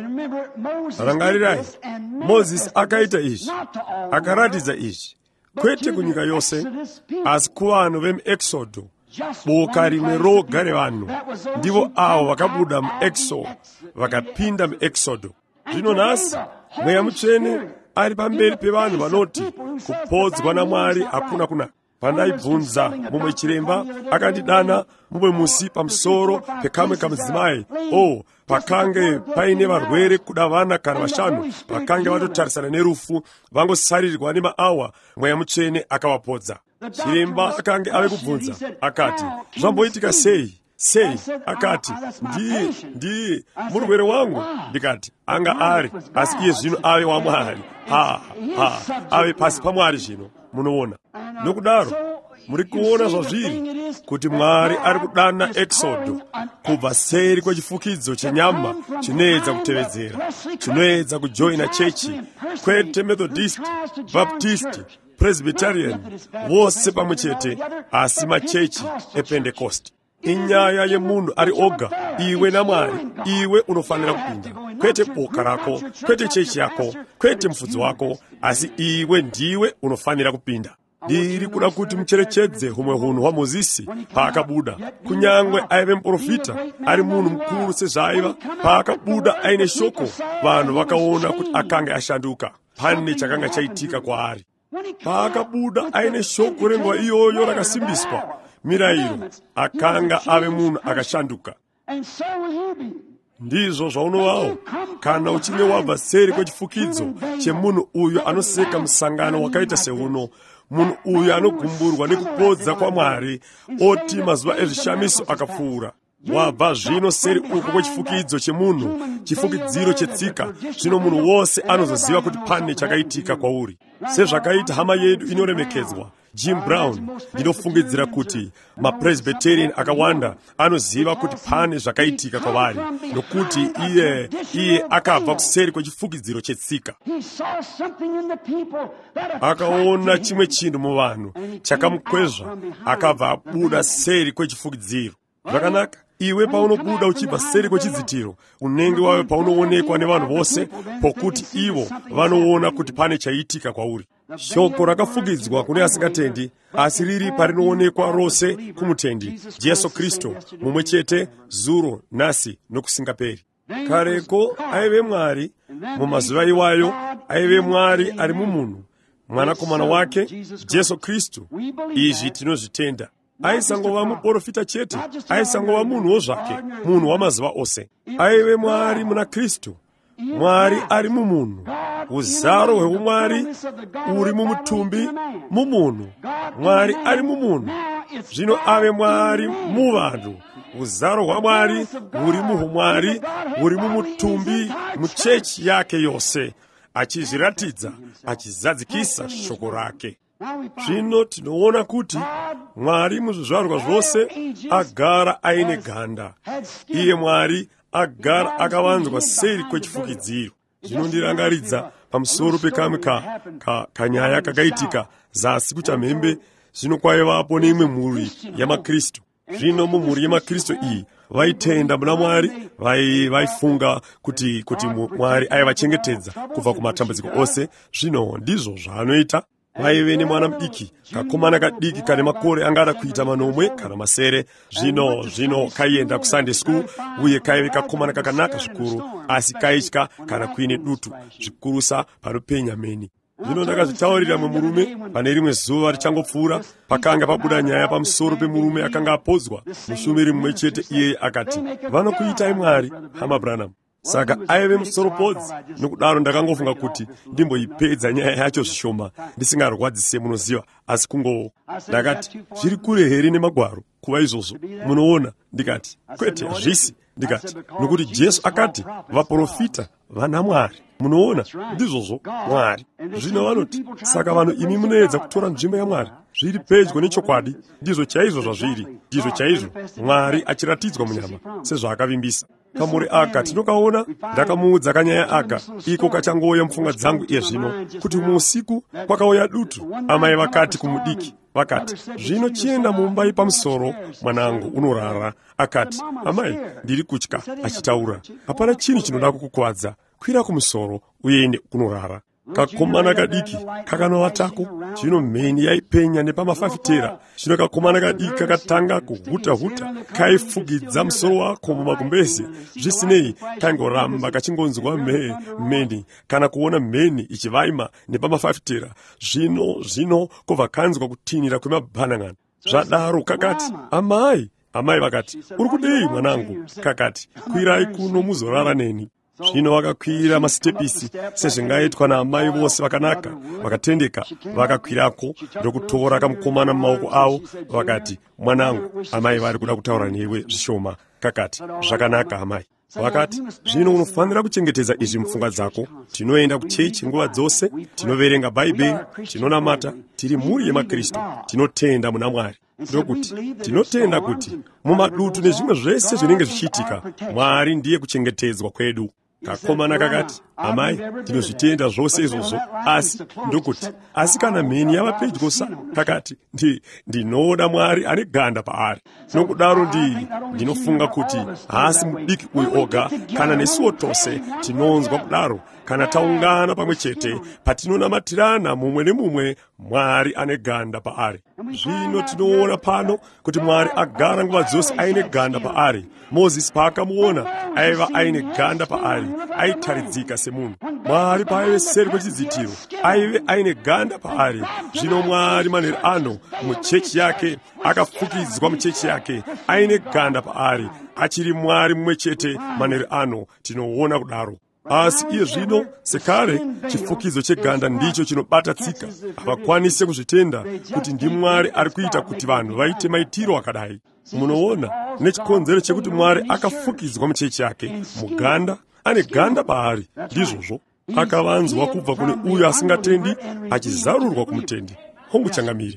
Rangarirai, Mozisi akaita izvi, akaratidza izvi, kwete kunyika yose, asi kuvanhu vemuExodho. Boka rimwe roga revanhu ndivo avo vakabuda muExodho, vakapinda muExodho. Zvino nhasi Mweya Mutsvene ari pamberi pevanhu vanoti kupodzwa naMwari hakuna kunaka. Pandaibvunza mumwe chiremba akandidana mumwe musi pamusoro pekamwe kamudzimai. Oh, pakange paine varwere kuda vana kana vashanu, pakange vatotarisana nerufu, vangosarirwa nemaawa. Mweya Mutsvene akavapodza. Chiremba akange ave kubvunza akati, zvamboitika sei? Sei? Akati, ndiye ndiye murwere wangu. Ndikati, anga ari, asi iye zvino ave waMwari. Ha ha, ave pasi paMwari zvino. Munoona, nokudaro muri kuona zvazviri kuti Mwari ari kudana Exodho kubva seri kwechifukidzo chenyama chinoedza kutevedzera, chinoedza kujoina chechi, kwete Methodist, Baptist, Presbyterian, vose pamwe chete, asi machechi ePentecost. Inyaya yemunhu ari oga, iwe naMwari, iwe unofanira kupinda. Kwete boka rako, kwete chechi yako, kwete mufudzi wako, asi iwe ndiwe unofanira kupinda. Ndiri kuda kuti mucherechedze humwe hunhu hwaMozisi paakabuda. Kunyangwe aive muprofita, ari munhu mukuru sezvaiva, paakabuda aine shoko, vanhu vakaona kuti akanga ashanduka. Pane chakanga chaitika kwaari. Paakabuda aine shoko renguva iyoyo rakasimbiswa, mirayiro, akanga ave munhu akashanduka. Ndizvo zvaunovawo kana uchinge wabva seri kwechifukidzo chemunhu uyo anoseka musangano wakaita seuno, munhu uyo anogumburwa nekupodza kwaMwari, oti mazuva ezvishamiso akapfuura. wabva zvino seri uko kwechifukidzo chemunhu, chifukidziro chetsika. Zvino munhu wose anozoziva kuti pane chakaitika kwauri. Sezvakaita hama yedu inoremekedzwa Jim Brown, ndinofungidzira kuti mapresbyterian akawanda anoziva kuti pane zvakaitika kwavari, nokuti iye iye akabva kuseri kwechifukidziro chetsika. Akaona chimwe chinhu muvanhu chakamukwezva, akabva abuda seri kwechifukidziro. Zvakanaka, iwe paunobuda uchibva seri kwechidzitiro, unenge wawe paunoonekwa nevanhu vose, pokuti ivo vanoona kuti pane chaitika kwauri. Shoko rakafukidzwa kune asingatendi, asi riri parinoonekwa rose kumutendi, Jesu Kristu mumwe chete, zuro, nhasi nokusingaperi. Kareko aive Mwari, mumazuva iwayo aive Mwari ari mumunhu, mwanakomana wake Jesu Kristu. Izvi tinozvitenda. Aisangova muprofita chete, aisangova munhuwo zvake, munhu wamazuva ose. Aive Mwari muna Kristu, Mwari ari mumunhu, uzaro hweumwari uri mumutumbi mumunhu, Mwari ari mumunhu. Zvino ave Mwari muvanhu, uzaro hwaMwari uri muhumwari, uri mumutumbi muchechi yake yose, achizviratidza, achizadzikisa shoko rake. Zvino tinoona kuti Mwari muzvizvarwa zvose agara aine ganda. Iye Mwari agara akavanzwa seri kwechifukidziro. Zvinondirangaridza pamusoro pekamwe ka, ka, kanyaya kakaitika zasi kuchamhembe. Zvino kwaivapo neimwe mhuri yamakristu. Zvino mumhuri yamakristu iyi vaitenda muna Mwari, vaifunga kuti kuti Mwari aivachengetedza kubva kumatambudziko ose. Zvino ndizvo zvaanoita. Vaive nemwana mudiki, kakomana kadiki kane makore angada kuita manomwe kana masere. Zvino zvino kaienda kuSunday school, uye kaive kakomana kakanaka zvikuru, asi kaitya kana kuine dutu zvikurusa panopenya meni. Zvino ndakazvitaurira murume pane rimwe zuva richangopfuura, pakanga pabuda nyaya pamusoro pemurume akanga apodzwa mushumiri mumwe chete. Iye akati, vanokuitai Mwari, hama Branham. Saka aive musoropodzi, nokudaro ndakangofunga kuti ndimboipedza nyaya yacho zvishoma, ndisingarwadzise munoziva, asi kungowo. Ndakati, zviri kure here nemagwaro kuva izvozvo, munoona? Ndikati, kwete, hazvisi. Ndikati, nokuti Jesu akati, vaprofita vana Mwari. Munoona, ndizvozvo Mwari. Zvino vanoti, saka vanhu imi munoedza kutora nzvimbo yaMwari. Zviri pedyo nechokwadi, ndizvo chaizvo zvazviri, ndizvo chaizvo Mwari achiratidzwa munyama, sezvaakavimbisa. Kamuri aka tinokaona, ndakamuudza kanyaya aka, iko kachangouya mupfungwa dzangu iye zvino, kuti muusiku kwakauya dutu. Amai vakati kumudiki, vakati, zvino chienda mumba ipamusoro, mwanangu unorara. Akati, amai, ndiri kutya, achitaura, hapana chinhu chinoda kukukwadza, kwira kumusoro uende kunorara. Kakomana kadiki kakanovatako, zvino mheni yaipenya nepamafafitera. Zvino kakomana kadiki kakatanga kuhuta-huta, kaifugidza musoro wako mumagumbeze. Zvisinei, kaingoramba kachingonzwa mhe, mheni, kana kuona mheni ichivaima nepamafafitera. Zvino, zvino, kobva kanzwa kutinira kwemabhanang'ana. Zvadaro kakati, amai, amai vakati, uri kudei mwanangu? Kakati, kwirai kuno muzorara neni. Zvino vakakwira masitepisi sezvingaitwa naamai vose vakanaka, vakatendeka, vakakwirako ndokutora kamukomana mumaoko avo. Vakati, mwanangu, amai vari kuda kutaura newe zvishoma. Kakati, zvakanaka amai. Vakati, zvino unofanira kuchengetedza izvi mupfungwa dzako. Tinoenda kuchechi nguva dzose, tinoverenga Bhaibheri, tinonamata, tiri mhuri yemakristu, tinotenda muna Mwari. Ndokuti, tinotenda kuti mumadutu nezvimwe zvese zvinenge zvichiitika, Mwari ndiye kuchengetedzwa kwedu. Kakomana kakati, amai, tinozvitenda zvose izvozvo, asi ndokuti, asi kana mheni yava pedyosa, kakati, ndi ndinoda Mwari ane ganda paari. Nokudaro ndi ndinofunga kuti haasi mudiki uyu oga, kana nesuwo tose tinonzwa kudaro, kana taungana pamwe chete, patinonamatirana mumwe nemumwe, Mwari ane ganda paari. Zvino tinoona pano kuti Mwari agara nguva dzose aine ganda paari. Mozisi paakamuona aiva aine ganda paari, aitaridzika semunhu. Mwari paaive seri kwechidzitiro aive aine ganda paari. Zvino Mwari manheru ano muchechi yake, akafukidzwa muchechi yake, aine ganda paari, achiri Mwari mumwe chete manheru ano. Tinoona kudaro. Asi iye zvino, sekare, chifukidzo cheganda ndicho chinobata tsika. Havakwanise kuzvitenda kuti ndi Mwari ari kuita kuti vanhu vaite maitiro akadai. munoona nechikonzero chekuti Mwari akafukizwa muchechi yake muganda, ane ganda paari, ndizvozvo akavanzwa kubva kune uyo asingatendi achizarurwa kumutendi. Honguchangamire.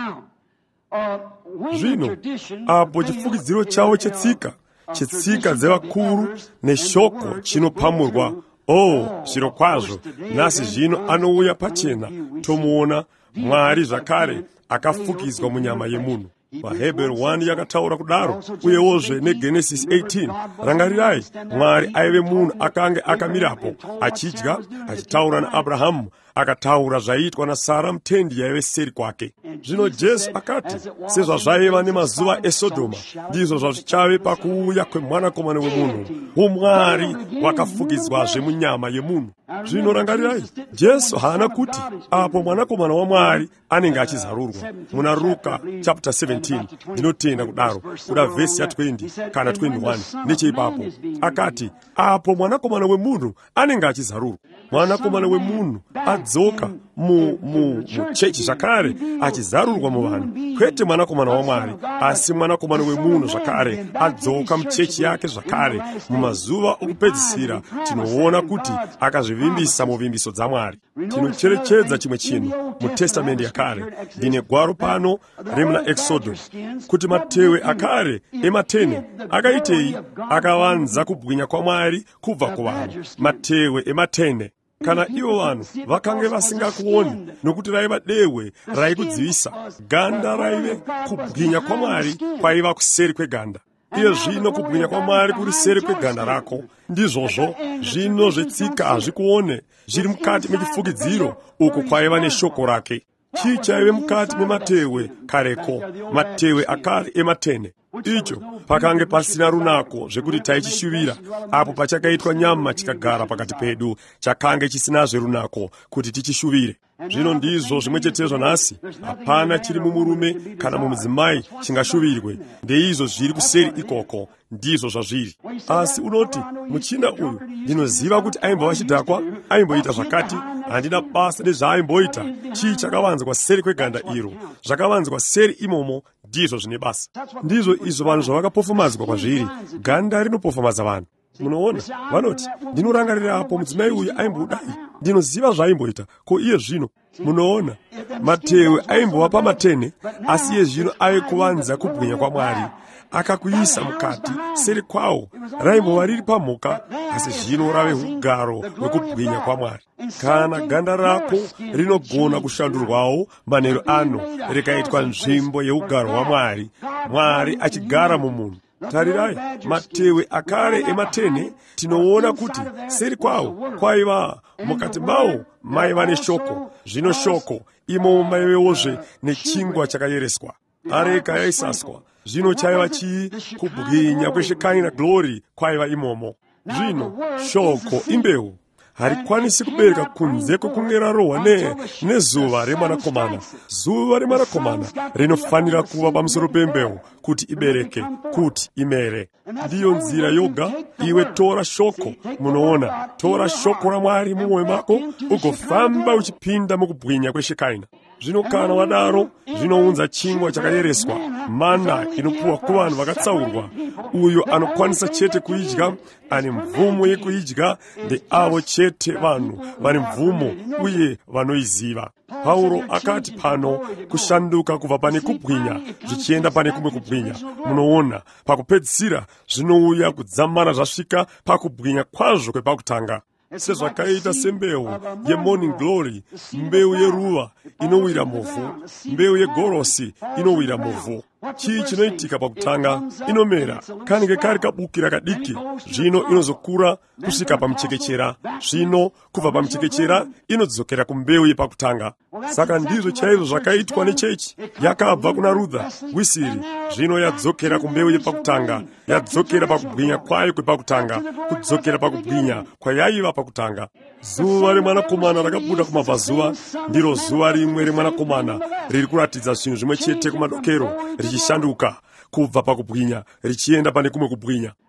Zvino apo chifukidziro chawo chetsika chetsika dzevakuru neshoko chinopamurwa. Oh, zviro kwazvo nhasi zvino anouya pachena, tomuona Mwari zvakare akafukizwa munyama yemunhu. vaHebheru one yakataura kudaro, uyewozve neGenesis eighteen. Rangarirai, Mwari aive munhu akange akamirapo achidya achitaura naAbhurahamu, akataura zvaitwa naSara mutendi yaive seri kwake. Zvino Jesu akati sezvazvaiva nemazuva eSodhoma, ndizvo zvazvichave pakuuya kwemwanakomana wemunhu. Umwari wakafukidzwazve munyama yemunhu. Zvino rangarirai, Jesu haana kuti apo mwanakomana waMwari anenge achizarurwa. Muna Luka chapter seventeen, ndinotenda kudaro kuda vhesi ya twenty kana twenty-one, necheipapo akati apo mwanakomana wemunhu anenge achizarurwa. Mwanakomana wemunhu adzoka mu mu muchechi zvakare achizarurwa muvanhu, kwete mwanakomana waMwari, asi mwanakomana wemunhu zvakare adzoka muchechi yake zvakare. Mumazuva okupedzisira tinoona kuti akazvivimbisa muvimbiso dzaMwari. Tinocherechedza chimwe chinhu mutestamendi yakare. Ndine gwaro pano remuna Exodus kuti matewe akare ematene akaitei, akavanza kubwinya kwaMwari kubva kuvanhu. Matewe ematene, kana ivo vanhu vakange vasingakuoni nokuti raiva dewe raikudzivisa, ganda raive kubwinya kwaMwari kwaiva kuseri kweganda. Iye zvino kubwinya kwaMwari kuri seri kweganda rako. Ndizvozvo zvino zvetsika hazvikuone, zviri mukati mechifukidziro uko kwaiva neshoko rake. Chii chaive mukati mematewe kareko, matewe akare ematene? Icho pakange pasina runako zvekuti taichishuvira, apo pachakaitwa nyama chikagara pakati pedu, chakange chisinazve runako kuti tichishuvire. Zvino ndizvo zvimwe chetezvo nhasi, hapana chiri mumurume kana mumudzimai chingashuvirwe. Ndeizvo zviri kuseri ikoko, ndizvo zvazviri. Asi unoti muchinda uyu ndinoziva kuti aimbova chidhakwa, aimboita zvakati, handina basa nezvaaimboita. Chii chakavanzwa seri kweganda iro? Zvakavanzwa seri imomo ndizvo zvine basa. Ndizvo izvo vanhu zvavakapofumadzwa kwazviri. Ganda rinopofumadza vanhu. Munoona, vanoti ndinorangarira apo mudzimai uyu aimbodai, ndinoziva zvaaimboita. Ko iye zvino munoona matewe aimbova pamatene, asi iye zvino ave kuvanza kubwinya kwaMwari, akakuisa mukati seri kwawo. Raimbova riri pamhoka, asi zvino rave ugaro hwekubwinya kwaMwari. Kana ganda rako rinogona kushandurwawo manheru ano rikaitwa nzvimbo yeugaro hwaMwari, Mwari achigara mumunhu. Tarirai, matewe akare ematene tinoona kuti seri kwawo kwaiva mukati mawo maiva neshoko. Zvino shoko imo maivewozve nechingwa chakayereswa. Areka yaisaswa. Zvino chaiva chii? Kubwinya kweshekina glory kwaiva imomo. Zvino shoko imbeu harikwanisi kubereka kunze kwokunge rarohwa ne nezuva remwanakomana. Zuva remwanakomana rinofanira kuva pamusoro pembeu kuti ibereke, kuti imere. Ndiyo nzira yoga. Iwe tora shoko, munoona, tora shoko raMwari mumwoyo mako ugofamba uchipinda mukubwinya kweshekina. Zvino kana wadaro, zvinounza chingwa chakayereswa, mana inopuwa kuvanhu vakatsaurwa. Uyo anokwanisa chete kuidya, ane mvumo yekuidya, ndeavo chete vanhu vane mvumo uye vanoiziva. Pauro akati pano kushanduka kubva pane kubwinya zvichienda pane kumwe kubwinya. Munoona, pakupedzisira zvinouya kudzamara zvasvika pakubwinya kwazvo kwepakutanga. Sezvakaita sembeu yeMorning Glory, mbeu yeruva inowira muvhu, mbeu yegorosi inowira muvhu. Chii chinoitika pakutanga? Inomera, kanenge kari kabukira kadiki, zvino inozokura kusvika pamuchekechera, zvino kubva pamuchekechera inodzokera kumbeu yepakutanga. Saka ndizvo chaizvo zvakaitwa nechechi. Yakabva kuna Rutha wisiri, zvino yadzokera kumbeu yepakutanga, yadzokera pakubwinya kwayo kwepakutanga, kudzokera pakubwinya kwayaiva pakutanga. Zuva remwanakomana rakabuda kumabvazuva, ndiro zuva rimwe remwanakomana riri kuratidza zvinhu zvimwe chete kumadokero, richishanduka kubva pakubwinya richienda pane kumwe kubwinya.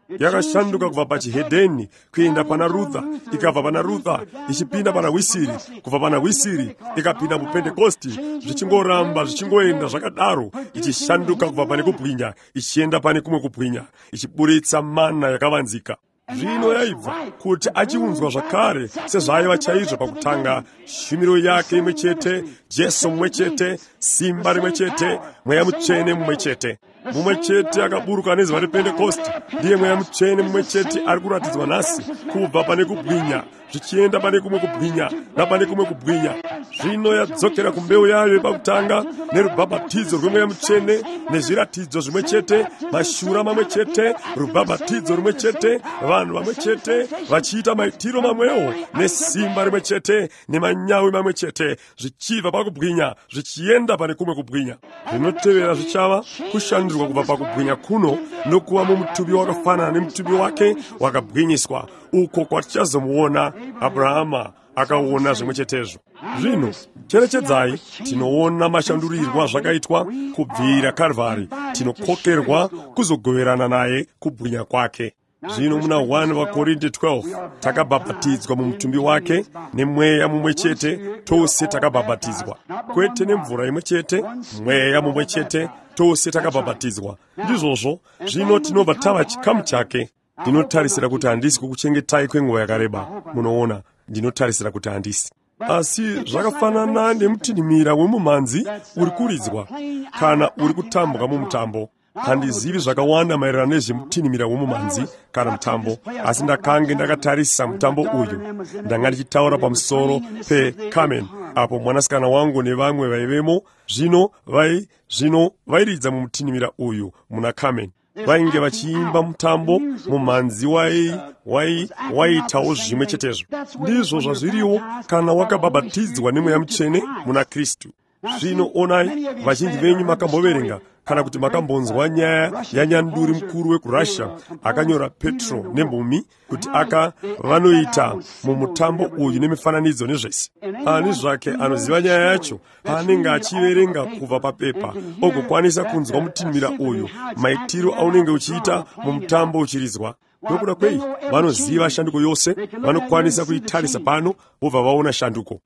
yakashanduka kubva pachihedheni kuenda pana Rutha, ikabva pana Rutha ichipinda pana Wisiri, kubva pana Wisiri ikapinda muPentekosti, zvichingoramba zvichingoenda zvakadaro, ichishanduka kubva pane kubwinya ichienda pane kumwe kubwinya, ichiburitsa mana yakavanzika. Zvino yaibva kuti achiunzwa zvakare sezvaiva chaizvo pakutanga, shumiro yake imwe chete, Jesu mumwe chete, simba rimwe chete, Mweya Mutsvene mumwe chete. Mumwe chete akaburuka nezuva rePentekosti, ndiye Mweya Mutsvene mumwe chete ari kuratidzwa nhasi kubva pane kubwinya zvichienda pane kumwe kubwinya napane kumwe kubwinya. Zvino yadzokera kumbeu yayo yepakutanga nerubhabhatidzo rweMweya Mutsvene nezviratidzo zvimwe chete, mashura mamwe chete, rubhabhatidzo rumwe chete, vanhu vamwe chete vachiita maitiro mamwewo, nesimba rimwe chete nemanyawi mamwe chete, zvichibva pakubwinya zvichienda pane kumwe kubwinya. Zvinotevera zvichava kushandurwa kubva pakubwinya kuno nokuva mumutumbi wakafanana nemutumbi wake wakabwinyiswa, uko kwatichazomuona Abrahama akaona zvimwe chetezvo. Zvino cherechedzai, tinoona mashandurirwa zvakaitwa kubvira Kalvari, tinokokerwa kuzogoverana naye kubwinya kwake. Zvino muna first vaKorinde twelve takabhabhatidzwa mumutumbi wake nemweya mumwe chete, tose takabhabhatidzwa, kwete nemvura imwe chete, mweya mumwe chete, tose takabhabhatidzwa. Ndizvozvo zvino tinobva tava chikamu chake. Ndinotarisira kuti handisi kukuchengetai kwenguva yakareba, munoona, ndinotarisira kuti handisi. Asi zvakafanana nemutinhimira wemumhanzi uri kuridzwa kana uri kutambuka mumutambo. Handizivi zvakawanda maererano nezvemutinhimira wemumhanzi kana mutambo, asi ndakange ndakatarisa mutambo uyu. Ndanga ndichitaura pamusoro peCarmen, apo mwanasikana wangu nevamwe vaivemo zvino vai zvino vairidza mumutinhimira uyu muna Carmen. Vainge vachiimba mutambo, mumhanzi wai wai waitawo zvimwe chetezvo. Ndizvo zvazviriwo kana wakabhabhatidzwa neMweya Mutsvene muna Kristu. Zvino onai, vazhinji venyu makamboverenga kana kuti makambonzwa nyaya yanyanduri mukuru wekurussia akanyora Petro nembumi kuti aka vanoita mumutambo uyu nemifananidzo nezvese. Ani zvake anoziva nyaya yacho paanenge achiverenga kubva papepa ogokwanisa kunzwa mutinhimira uyu, maitiro aunenge uchiita mumutambo uchiridzwa. Nokuda kwei vanoziva shanduko yose, vanokwanisa kuitarisa pano vobva vaona shanduko.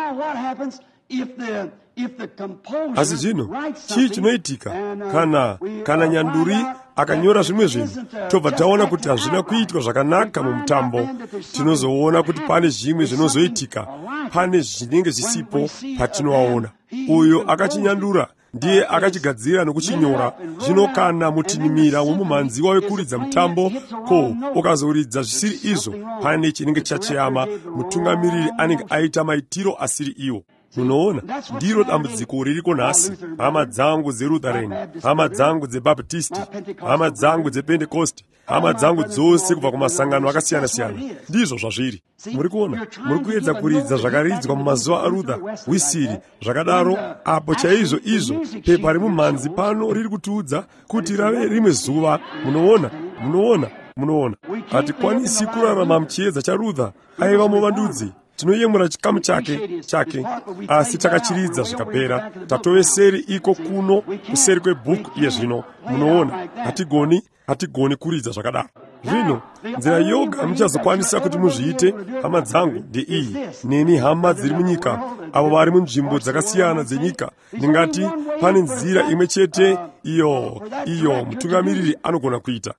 Asi zvino chii chinoitika kana kana nyanduri akanyora zvimwe zvinhu, tobva taona kuti hazvina kuitwa zvakanaka mumutambo. Tinozoona kuti pane zvimwe zvinozoitika, pane zvinenge zvisipo patinowaona. Uyo akachinyandura ndiye akachigadzira nokuchinyora. Zvino kana mutinhimira wemumhanzi wawekuridza mutambo ko ukazoridza zvisiri izvo, pane chinenge chacheyama, mutungamiriri anenge aita maitiro asiri iwo. Munoona, ndiro dambudziko ririko nhasi. Hama dzangu dzeLutheran, hama dzangu dzeBaptisti, hama dzangu dzePentekosti, hama dzangu dzose kubva kumasangano akasiyana-siyana. Ndizvo zvazviri. Muri kuona, muri kuedza kuridza zvakaridzwa mumazuva aRuther, Wisiri, zvakadaro. Apo chaizvo izvo pepa remumhanzi pano riri kutiudza kuti rave rimwe zuva. Munoona, munoona, munoona. Hatikwanisi kurarama muchiedza chaRuther, aiva muvandudzi. Tinoyemura chikamu chake chake asi takachiridza zvikapera. Tatoveseri iko kuno kuseri kwebhuku iye zvino. Munoona, hatigoni hatigoni kuridza zvakadaro. Zvino nzira yoga muchazokwanisa kuti muzviite, hama dzangu, ndeiyi. Neni hama dziri munyika, avo vari munzvimbo dzakasiyana dzenyika, ndingati pane nzira imwe chete iyo iyo mutungamiriri anogona kuita.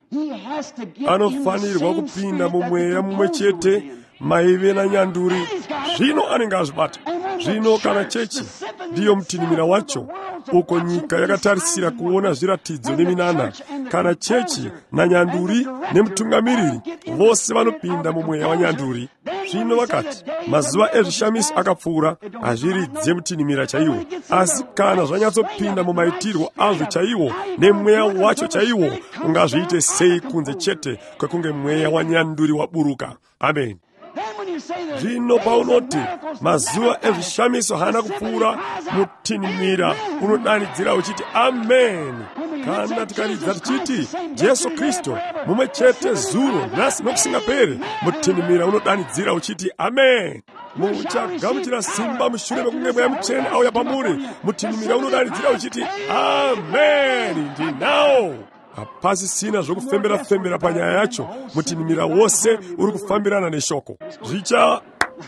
Anofanirwa kupinda mumweya mumwe chete, maive nanyanduri. Zvino anenge azvibata. Zvino kana chechi ndiyo mutinhimira wacho, uko nyika yakatarisira kuona zviratidzo neminana, kana chechi nanyanduri nemutungamiriri vose vanopinda mumweya wanyanduri. Zvino vakati mazuva ezvishamiso akapfuura, hazviridze mutinhimira chaiwo, asi kana zvanyatsopinda mumaitirwo azvo chaiwo nemweya wacho chaiwo, ungazviite sei kunze chete kwekunge mweya wanyanduri waburuka. Amen. Zvino paunoti mazuva ezvishamiso haana kupfuura, mutinhimira unodanidzira uchiti amen. Kana tikaridza tichiti Jesu Kristu mumwe chete zuro nhasi nokusingaperi, mutinhimira unodanidzira uchiti amen. Muchagamuchira simba mushure mekunge Mweya Mutsvene auya pamuri, mutinhimira unodanidzira uchiti amen. Ndinawo. hapasi sina zvokufembera-fembera panyaya yacho. Mutinhimira wose uri kufambirana neshoko zvicha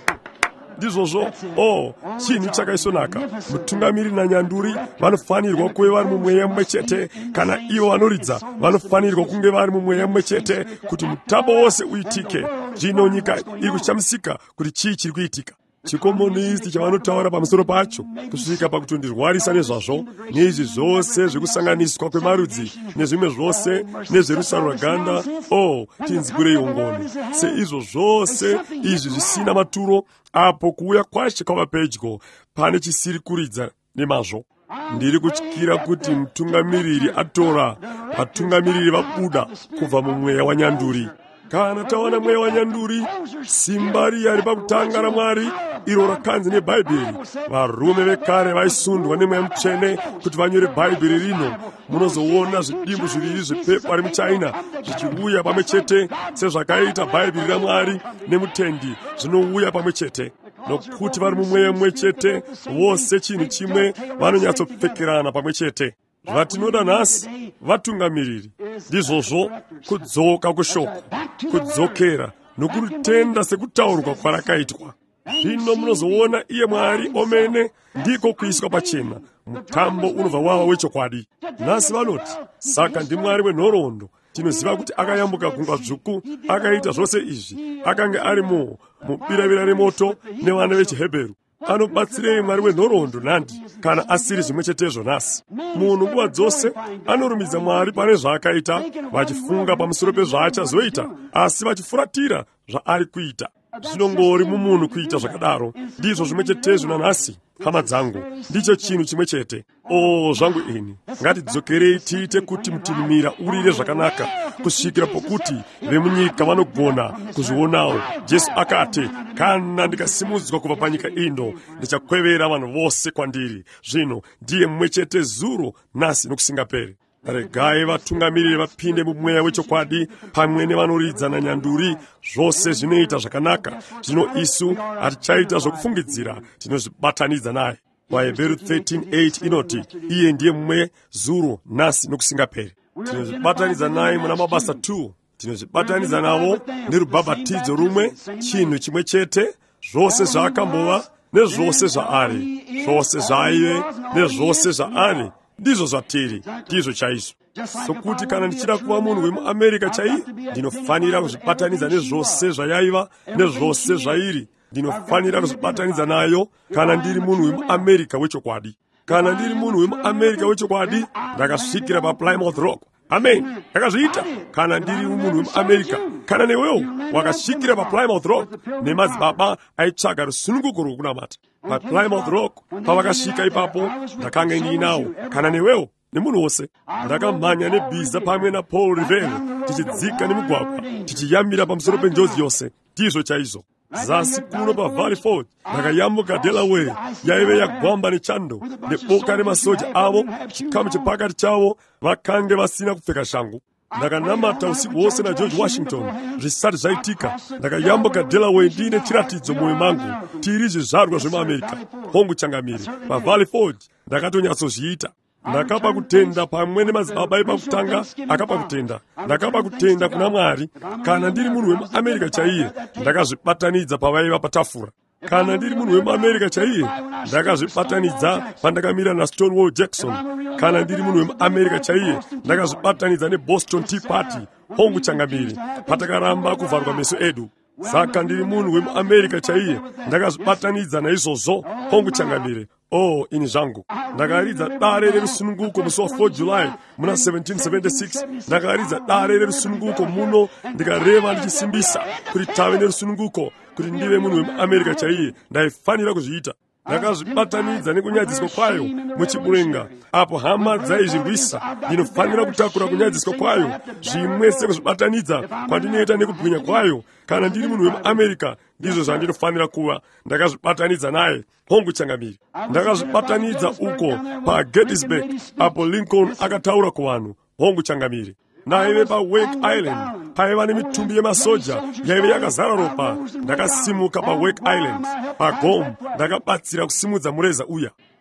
ndizvozvo. Oh, chinhu chakaisonaka. Mutungamiri nanyanduri vanofanirwa kuve vari mumweya mumwe chete. Kana ivo vanoridza vanofanirwa kunge vari mumweya mumwe chete kuti mutambo wose uitike. Zvino nyika iri kushamisika kuti chii chiri kuitika. Chikomunisti chavanotaura pamusoro pacho kusvika pakutondirwarisa nezvazvo, neizvi zvose zvekusanganiswa kwemarudzi nezvimwe zvose nezverusaro rwaganda. Oh, tinzwirei ngoni seizvo zvose izvi zvisina maturo, apo kuuya kwacho kwava pedyo pane chisiri kuridza nemazvo. Ndiri kutyira kuti mutungamiriri atora vatungamiriri vabuda kubva mumweya wanyanduri. Kana tawana mweya wanyanduri, simba riya ripakutanga raMwari iro rakanzi nebhaibheri. Varume vekare vaisundwa nemweya mutsvene kuti vanyore bhaibheri rino. Munozoona zvidimbu zviviri zvepepa remuchaina zvichiuya pamwe chete sezvakaita bhaibheri raMwari nemutendi zvinouya pamwe chete. Nokuti vari mumweya mumwe chete, vose chinhu chimwe, vanonyatsopfekerana pamwe chete. Zvatinoda nhasi vatungamiriri ndizvozvo kudzoka kushoko, kudzokera nokutenda sekutaurwa kwarakaitwa. Zvino munozoona iye Mwari omene ndiko kuiswa pachena, mutambo unobva wava wechokwadi. Nhasi vanoti, saka ndiMwari wenhoroondo. Tinoziva kuti akayambuka gungwa dzvuku, akaita zvose izvi, akanga ari mu mubiravira remoto nevana vechiHebheru. Anobatsirei Mwari wenhoroondo nhandi kana asiri zvimwe chetezvo nhasi? Munhu nguva dzose anorumidza Mwari pane zvaakaita, vachifunga pamusoro pezvaachazoita, asi vachifuratira zvaari kuita. Zvinongori mumunhu kuita zvakadaro. Ndizvo zvimwe chetezvo nanhasi, hama dzangu, ndicho chinhu chimwe chete. O zvangu ini, ngatidzokerei tiite kuti mutinhimira urire zvakanaka, kusvikira pokuti vemunyika vanogona kuzvionawo. Jesu akati, kana ndikasimudzwa kubva panyika ino, ndichakwevera vanhu vose kwandiri. Zvino ndiye mumwe chete zuro, nhasi nokusingaperi. Regai vatungamiriri vapinde mumweya wechokwadi pamwe nevanoridza nanyanduri. Zvose zvinoita zvakanaka. Zvino isu hatichaita zvokufungidzira, tinozvibatanidza naye. VaHebheru thirteen eight inoti, iye ndiye mumwe zuro, nhasi nokusingaperi. Tinozvibatanidza naye muna mabasa two. Tinozvibatanidza navo nerubhabhatidzo rumwe, chinhu chimwe chete, zvose zvaakambova nezvose zvaari, zvose zvaive nezvose zvaari. Ndizvo zvatiri, ndizvo chaizvo. Sokuti kana ndichida kuva munhu wemuAmerika chaiye, ndinofanira kuzvibatanidza nezvose zvayaiva nezvose zvairi. Ndinofanira kuzvibatanidza nayo kana ndiri munhu wemuAmerika wechokwadi. Kana ndiri munhu wemuAmerika wechokwadi, ndakasvikira paPlymouth Rock. Amen. Ndakazviita. Kana ndiri munhu wemuAmerika, kana newewo wakasvikira paPlymouth Rock, nemadzibaba aitsvaga rusununguko rwokunamata. PaPlymouth Rock, pavakasvika ipapo, ndakanga ndinawo. Kana newewo, nemunhu wose. Ndakamhanya nebhiza pamwe naPaul Revere, tichidzika nemugwagwa, tichiyambira pamusoro penjodzi yose. Ndizvo chaizvo. Zasi kuno paValley Forge, ndakayambuka Delaware, yaive yagwamba nechando, neboka remasoja avo, chikamu chepakati chavo, vakange vasina kupfeka shangu. Ndakanamata usiku wose naGeorge Washington, zvisati zvaitika. Ndakayambuka Delaware ndine chiratidzo mwoyo mangu, tiri zvizvarwa zvemuAmerika. Hongu changamiri, paValley Forge, ndakatonyatsoziita. Ndakapa kutenda pamwe nemadzibaba epakutanga akapa kutenda. Ndakapa kutenda kuna Mwari. Kana ndiri munhu wemuAmerika chaiye, ndakazvibatanidza pavaiva patafura. Kana ndiri munhu wemuAmerika chaiye, ndakazvibatanidza pandakamira naStonewall Jackson. Kana ndiri munhu wemuAmerika chaiye, ndakazvibatanidza neBoston Tea Party. Hongu changamiri, patakaramba kuvharwa meso edu. Saka ndiri munhu wemuAmerika chaiye, ndakazvibatanidza naizvozvo. Hongu changamiri. Oh, ini zvangu. Ndakaridza dare rerusununguko musi wa four July muna seventeen seventy-six. Ndakaridza dare rerusununguko muno, ndikareva ndichisimbisa kuti tave nerusununguko, kuti ndive munhu wemuAmerika chaiye. Ndaifanira kuzviita. Ndakazvibatanidza nekunyadziswa kwayo muchiburenga, apo hama dzaizvirwisa. Ndinofanira kutakura kunyadziswa kwayo, zvimwe sekuzvibatanidza kwandinoita nekubwinya kwayo. Kana ndiri munhu wemuAmerika, ndizvo zvandinofanira kuva. Ndakazvibatanidza naye. Hongu changamiri. Ndakazvibatanidza uko paGettysburg, apo Lincoln akataura kuvanhu. Hongu changamiri. Naive paWake Island, paiva nemitumbi yemasoja yaive yakazara ropa. Ndakasimuka paWake Island. PaGom ndakabatsira kusimudza mureza uya.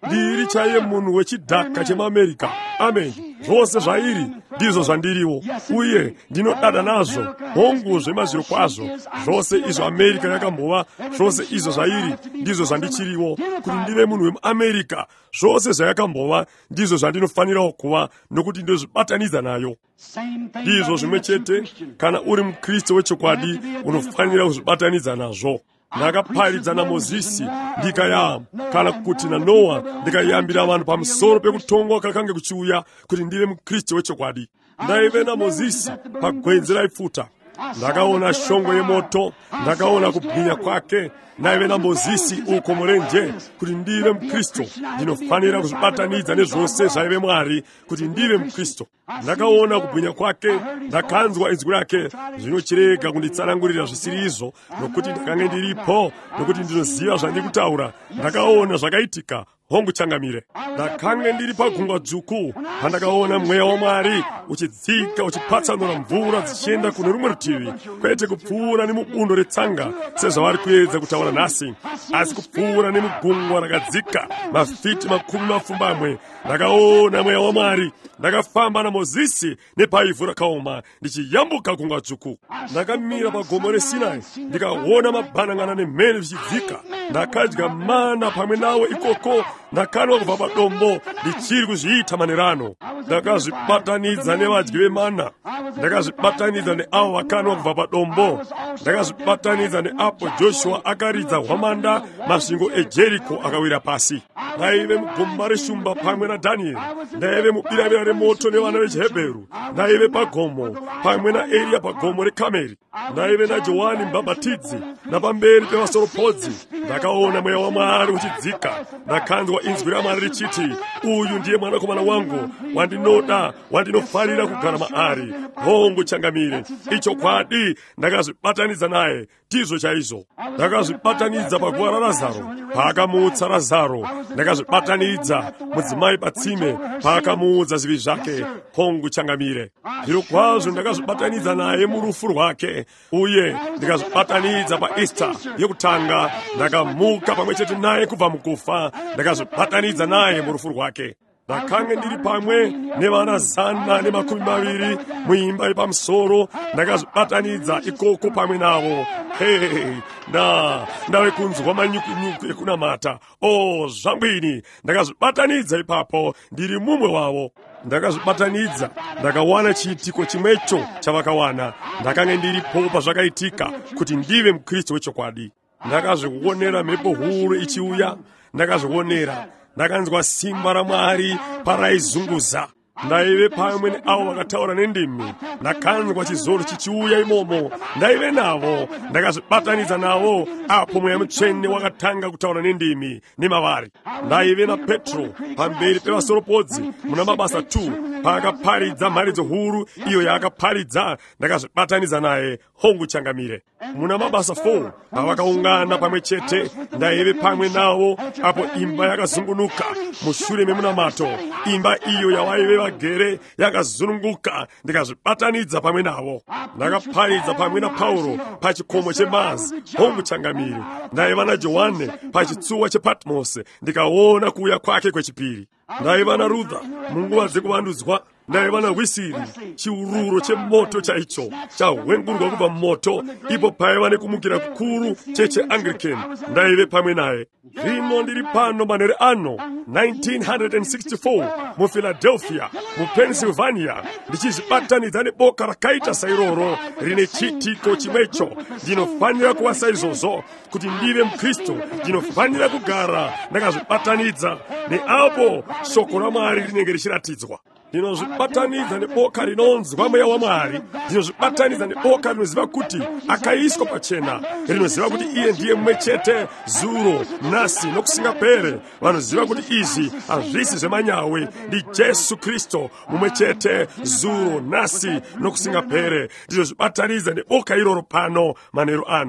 ndiri chaiye munhu wechidhaka chemuamerica. Amen. Zvose zvairi ndizvo zvandiriwo, uye ndinodada nazvo. Hongu zvemazviro kwazvo zvose izvo America yakambova, zvose izvo zvairi ndizvo zvandichiriwo. Kuti ndive munhu wemuamerica, zvose zvayakambova ndizvo zvandinofanirawo kuva, nokuti ndozvibatanidza nayo. Ndizvo zvimwe chete kana uri mukristu wechokwadi unofanira kuzvibatanidza nazvo. Ndakaparidza naMozisi ndikaya, kana kuti naNoa ndikayambira vanhu pamusoro pekutongwa kakanga kuchiuya kuti ndive mukristu wechokwadi. Ndaive naMozisi pagwenzi raipfuta, ndakaona shongwe yemoto, ndakaona kubwinya kwake. Ndaive naMozisi uko murenje kuti ndive mukristu ndinofanira kuzvibatanidza nezvose zvaive Mwari kuti ndive mukristu. Ndakaona kubwinya kwake, ndakanzwa inzwi rake. Zvino chirega kunditsanangurira zvisiri izvo, nokuti ndakanga ndiripo, nokuti ndinoziva zvandikutaura. Ndakaona zvakaitika. Hongu changamire. Ndakanga ndiri pagungwa dzvuku pandakaona mweya waMwari uchidzika uchipatsanura mvura dzichienda kuno rumwe rutivi, kwete kupfuura nemubundo retsanga sezvavari kuedza kutaura nhasi, asi kupfuura nemugungwa rakadzika mafiti makumi mapfumbamwe. Ndakaona mweya waMwari. Ndakafamba naMozisi nepaivhu rakaoma ndichiyambuka gungwa dzvuku. Ndakamira pagomo reSinai ndikaona mabhanan'ana nemheni zvichidzika. Ndakadya mana pamwe nawo ikoko, ndakanwa kubva padombo ndichiri kuzviita manerano. Ndakazvibatanidza nevadyi vemana, ndakazvibatanidza neavo vakanwa kubva padombo, ndakazvibatanidza neapo Joshua akaridza hwamanda, masvingo eJeriko akawira pasi. Ndaive mugomba reshumba pamwe naDhanieri, ndaive mubiravira remoto nevana vechiHebheru, ndaive pagomo pamwe naEria pagomo reKameri, ndaive naJohani Mubhabhatidzi napamberi pevasoropodzi. Ndakaona mweya waMwari uchidzika. Ndakanzwa inzwi raMwari richiti, uyu ndiye mwanakomana wangu wandinoda, wandinofarira kugara maari. Hongu changamire. Ichokwadi ndakazvibatanidza naye, ndizvo chaizvo. Ndakazvibatanidza paguva raLazaro paakamutsa Lazaro. Ndakazvibatanidza mudzimai patsime paakamuudza zivi zvake. Hongu changamire. Zviro kwazvo ndakazvibatanidza naye murufu rwake, uye ndikazvibatanidza paEaster yekutanga. Ndakamuka pamwe chete naye kubva mukufa. Ndakazvibatanidza naye murufu rwake. Ndakanga ndiri pamwe nevana zana nemakumi maviri muimba yepamusoro. Ndakazvibatanidza ikoko pamwe navo. Hey, na ndave kunzwa manyukunyuku ekunamata. Oh, zvangwini. Ndakazvibatanidza ipapo, ndiri mumwe wavo. Ndakazvibatanidza, ndakawana chiitiko chimwecho chavakawana. Ndakanga ndiripo pazvakaitika kuti ndive mukristu wechokwadi. Ndakazvionera mhepo huru ichiuya, ndakazvionera. Ndakanzwa simba raMwari paraizunguza. Ndaive pamwe neavo vakataura nendimi. Ndakanzwa chizoro chichiuya imomo. Ndaive navo, ndakazvibatanidza navo apo mweya mutsvene wakatanga kutaura nendimi nemavari. Ndaive naPetro pamberi pevasoropodzi muna Mabasa two paakaparidza mharidzo huru iyo yaakaparidza. Ndakazvibatanidza naye. Hongu changamire. Muna Mabasa four pavakaungana pamwe chete, ndaive pamwe navo apo imba yakazungunuka mushure memunamato. Imba iyo yavaive vagere yakazunguka. Ndikazvibatanidza pamwe navo. Ndakaparidza pamwe naPauro pachikomo cheMazi. Hongu changamire. Ndaiva naJohane pachitsuwa chePatmos, ndikaona kuuya kwake kwechipiri. Ndaiva naRudha munguva dzekuvandudzwa. Ndaiva naWesiri, chiururo chemoto chaicho chahwengurwa kubva mumoto, ipo paiva nekumukira kukuru cheche Anglican. Ndaive pamwe naye. Zvino ndiri pano manhere ano nineteen sixty-four muPhiladelphia muPennsylvania, ndichizvibatanidza neboka rakaita sairoro rine chiitiko chimwecho. Ndinofanira kuva saizvozvo kuti ndive mukristu. Ndinofanira kugara ndakazvibatanidza neapo shoko raMwari rinenge richiratidzwa. Ndinozvibatanidza neboka rinonzwa mweya waMwari. Ndinozvibatanidza neboka rinoziva kuti akaiswa pachena, rinoziva kuti iye ndiye mumwe chete zuro, nhasi nokusingapere. Vanoziva kuti izvi hazvisi zvemanyawi, ndi Jesu Kristu mumwe chete zuro, nhasi nokusingapere. Ndinozvibatanidza neboka iroro pano manheru ano.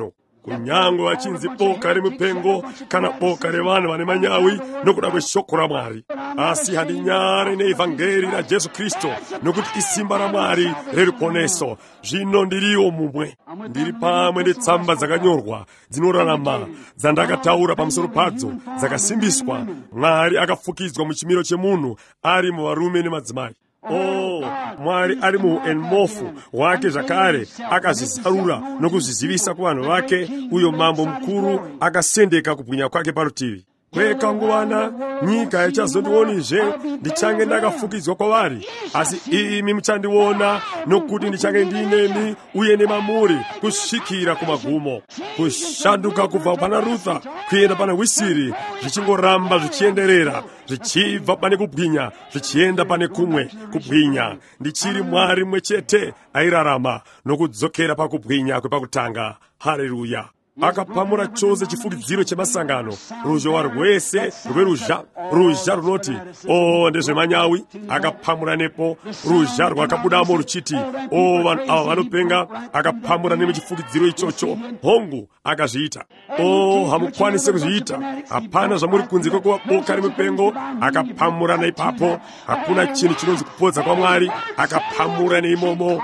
kunyango achinzi boka remupengo kana boka revanhu vane manyawi nokuda kweshoko raMwari, asi handinyare neevhangeri raJesu Kristu, nokuti isimba raMwari reruponeso. Zvino ndiriwo mumwe, ndiri pamwe netsamba dzakanyorwa dzinorarama dzandakataura pamusoro padzo, dzakasimbiswa. Mwari akafukidzwa muchimiro chemunhu ari muvarume nemadzimai. Oh, Mwari ari muenmofu wake zvakare akazvizarura nokuzvizivisa kuvanhu vake, uyo mambo mukuru akasendeka kubwinya kwake parutivi. Kwekanguvana nyika ichazondionizve ndichange ndakafukidzwa kwavari, asi imi muchandiona nokuti ndichange ndinemi uye nemamuri kusvikira kumagumo. Kushanduka kubva pana Rutha kuenda pana Wisiri zvichingoramba zvichienderera, zvichibva pane kubwinya zvichienda pane kumwe kubwinya. Ndichiri Mwari mwe chete airarama nokudzokera pakubwinya kwepakutanga. Haleluya. Akapamura chose chifukidziro chemasangano, ruzhowa rwese rweruzha, ruzha runoti o ndezvemanyawi. Akapamura nepo ruzha rwakabudamo ruchiti o vanhu ava vanopenga. Akapamura nemuchifukidziro ichocho hongu akazviita. O hamukwanise kuzviita, hapana zvamuri kunze kwekuva boka remupengo. Akapamura neipapo, hakuna chinhu chinonzi kupodza kwaMwari. Akapamura neimomo.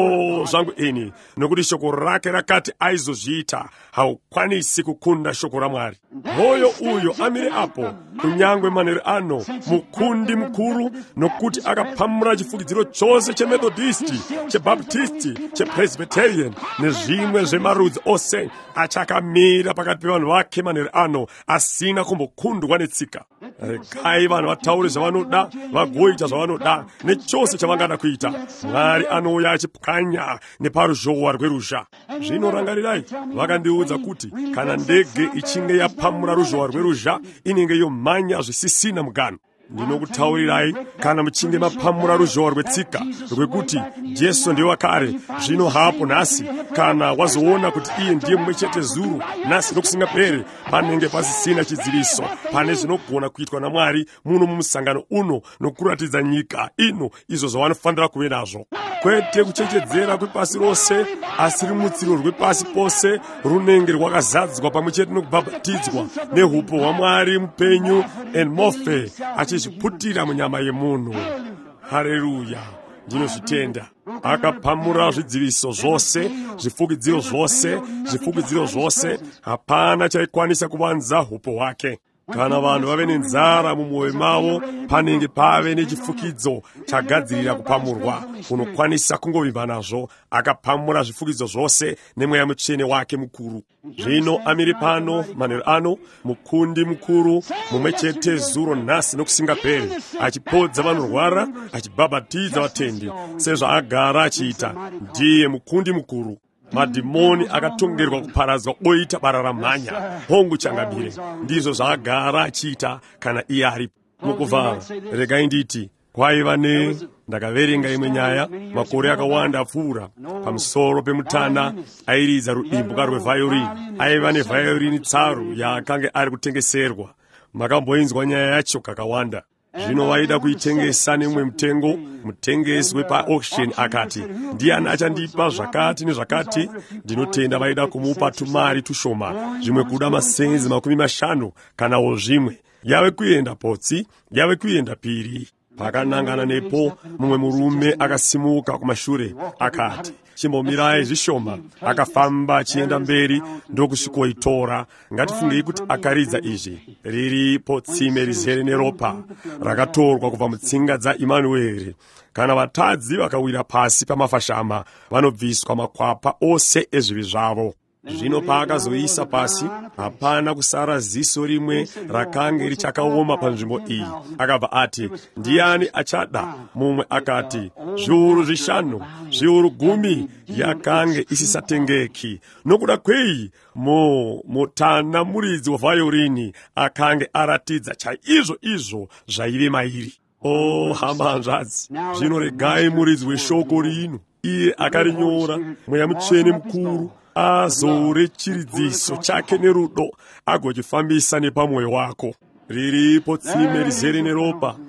O zvangu ini, nokuti shoko rake rakati aizozviita, haukwanisi kukunda shoko raMwari. Hoyo uyo amire apo kunyangwe manheru ano, mukundi mukuru, nokuti akapamura chifukidziro chose chemethodisti, chebaptisti, chepresbyterian nezvimwe zvemarudzi ose. Achakamira pakati pevanhu vake manheru ano, asina kumbokundwa netsika. Regai vanhu vataure zvavanoda, vagoita zvavanoda nechose chavangada kuita. Mwari anouya achipwanya neparuzhowa rweruzha. Zvino rangarirai, vakandiudza kuti kana ndege ichinge yapamura ruzhowa rweruzha inenge yomhanya zvisisina mugano. Ndinokutaurirai, kana muchinge mapamura ruzhowa rwetsika rwekuti Jesu ndiye wakare, zvino hapo nhasi, kana wazoona kuti iye ndiye mumwe chete zuru nhasi nokusingaperi, panenge pasisina chidziviso pane zvinogona kuitwa naMwari muno mumusangano uno nokuratidza nyika ino izvo zvavanofanira kuve nazvo. Kwete kuchechedzera kwepasi rose, asi rumutsiro rwepasi pose runenge rwakazadzwa pamwe chete nokubhabhatidzwa neupo hwaMwari mupenyu enmofe achizviputira munyama yemunhu. Haleluya. Ndinozvitenda. Akapamura zvidziviso zvose, zvifukidziro zvose, zvifukidziro zvose, hapana chaikwanisa kuvanza upo hwake. Kana vanhu vave nenzara mumwoyo mavo, panenge pave nechifukidzo chagadzirira kupamurwa, unokwanisa kungovimba nazvo. Akapamura zvifukidzo zvose nemweya mutsvene wake mukuru. Zvino amiri pano manheru ano, mukundi mukuru, mumwe chete zuro nhasi nokusingaperi, achipodza vanorwara, achibhabhatidza vatendi sezvaagara achiita. Ndiye mukundi mukuru. Madhimoni akatongerwa kuparadzwa oita bara ramhanya, hongu changamire. Ndizvo zvaagara achiita kana iye aripo. Mukuvhara, regai nditi, kwaiva ne ndakaverenga imwe nyaya makore akawanda apfuura pamusoro pemutana airidza rudimbwa rwevhayorini. Aiva nevhayorini tsaru yaakanga ari kutengeserwa. Makamboinzwa nyaya yacho kakawanda. Zvino vaida kuitengesa nemwe mutengo. Mutengesi wepaauction akati, ndiani achandipa zvakati nezvakati? Ndinotenda vaida kumupa tumari tushoma, zvimwe kuda masenzi makumi mashanu kanawo zvimwe. Yave kuenda potsi, yave kuenda piri. Pakanangana nepo, mumwe murume akasimuka kumashure akati, chimbomirai zvishoma. Akafamba achienda mberi ndokusvikoitora. Ngatifungei kuti akaridza izvi. Riripo tsime rizere neropa rakatorwa kubva mutsinga dzaImanueri. Kana vatadzi vakawira pasi pamafashama, vanobviswa makwapa ose ezvivi zvavo. Zvino paakazoisa pasi, hapana kusara ziso rimwe rakanga richakaoma panzvimbo iyi. Akabva ati, ndiani achada? Mumwe akati, zviuru zvishanu, zviuru gumi. Yakanga isisatengeki. Nokuda kwei mo mutana muridzi wevhayorini akanga aratidza chaizvo izvo zvaive mairi. O hama hanzvadzi, zvino regai muridzi weshoko rino, iye akarinyora, mweya mutsvene mukuru, azore chiridziso chake nerudo agochifambisa nepamwoyo wako. Riripo tsime rizere neropa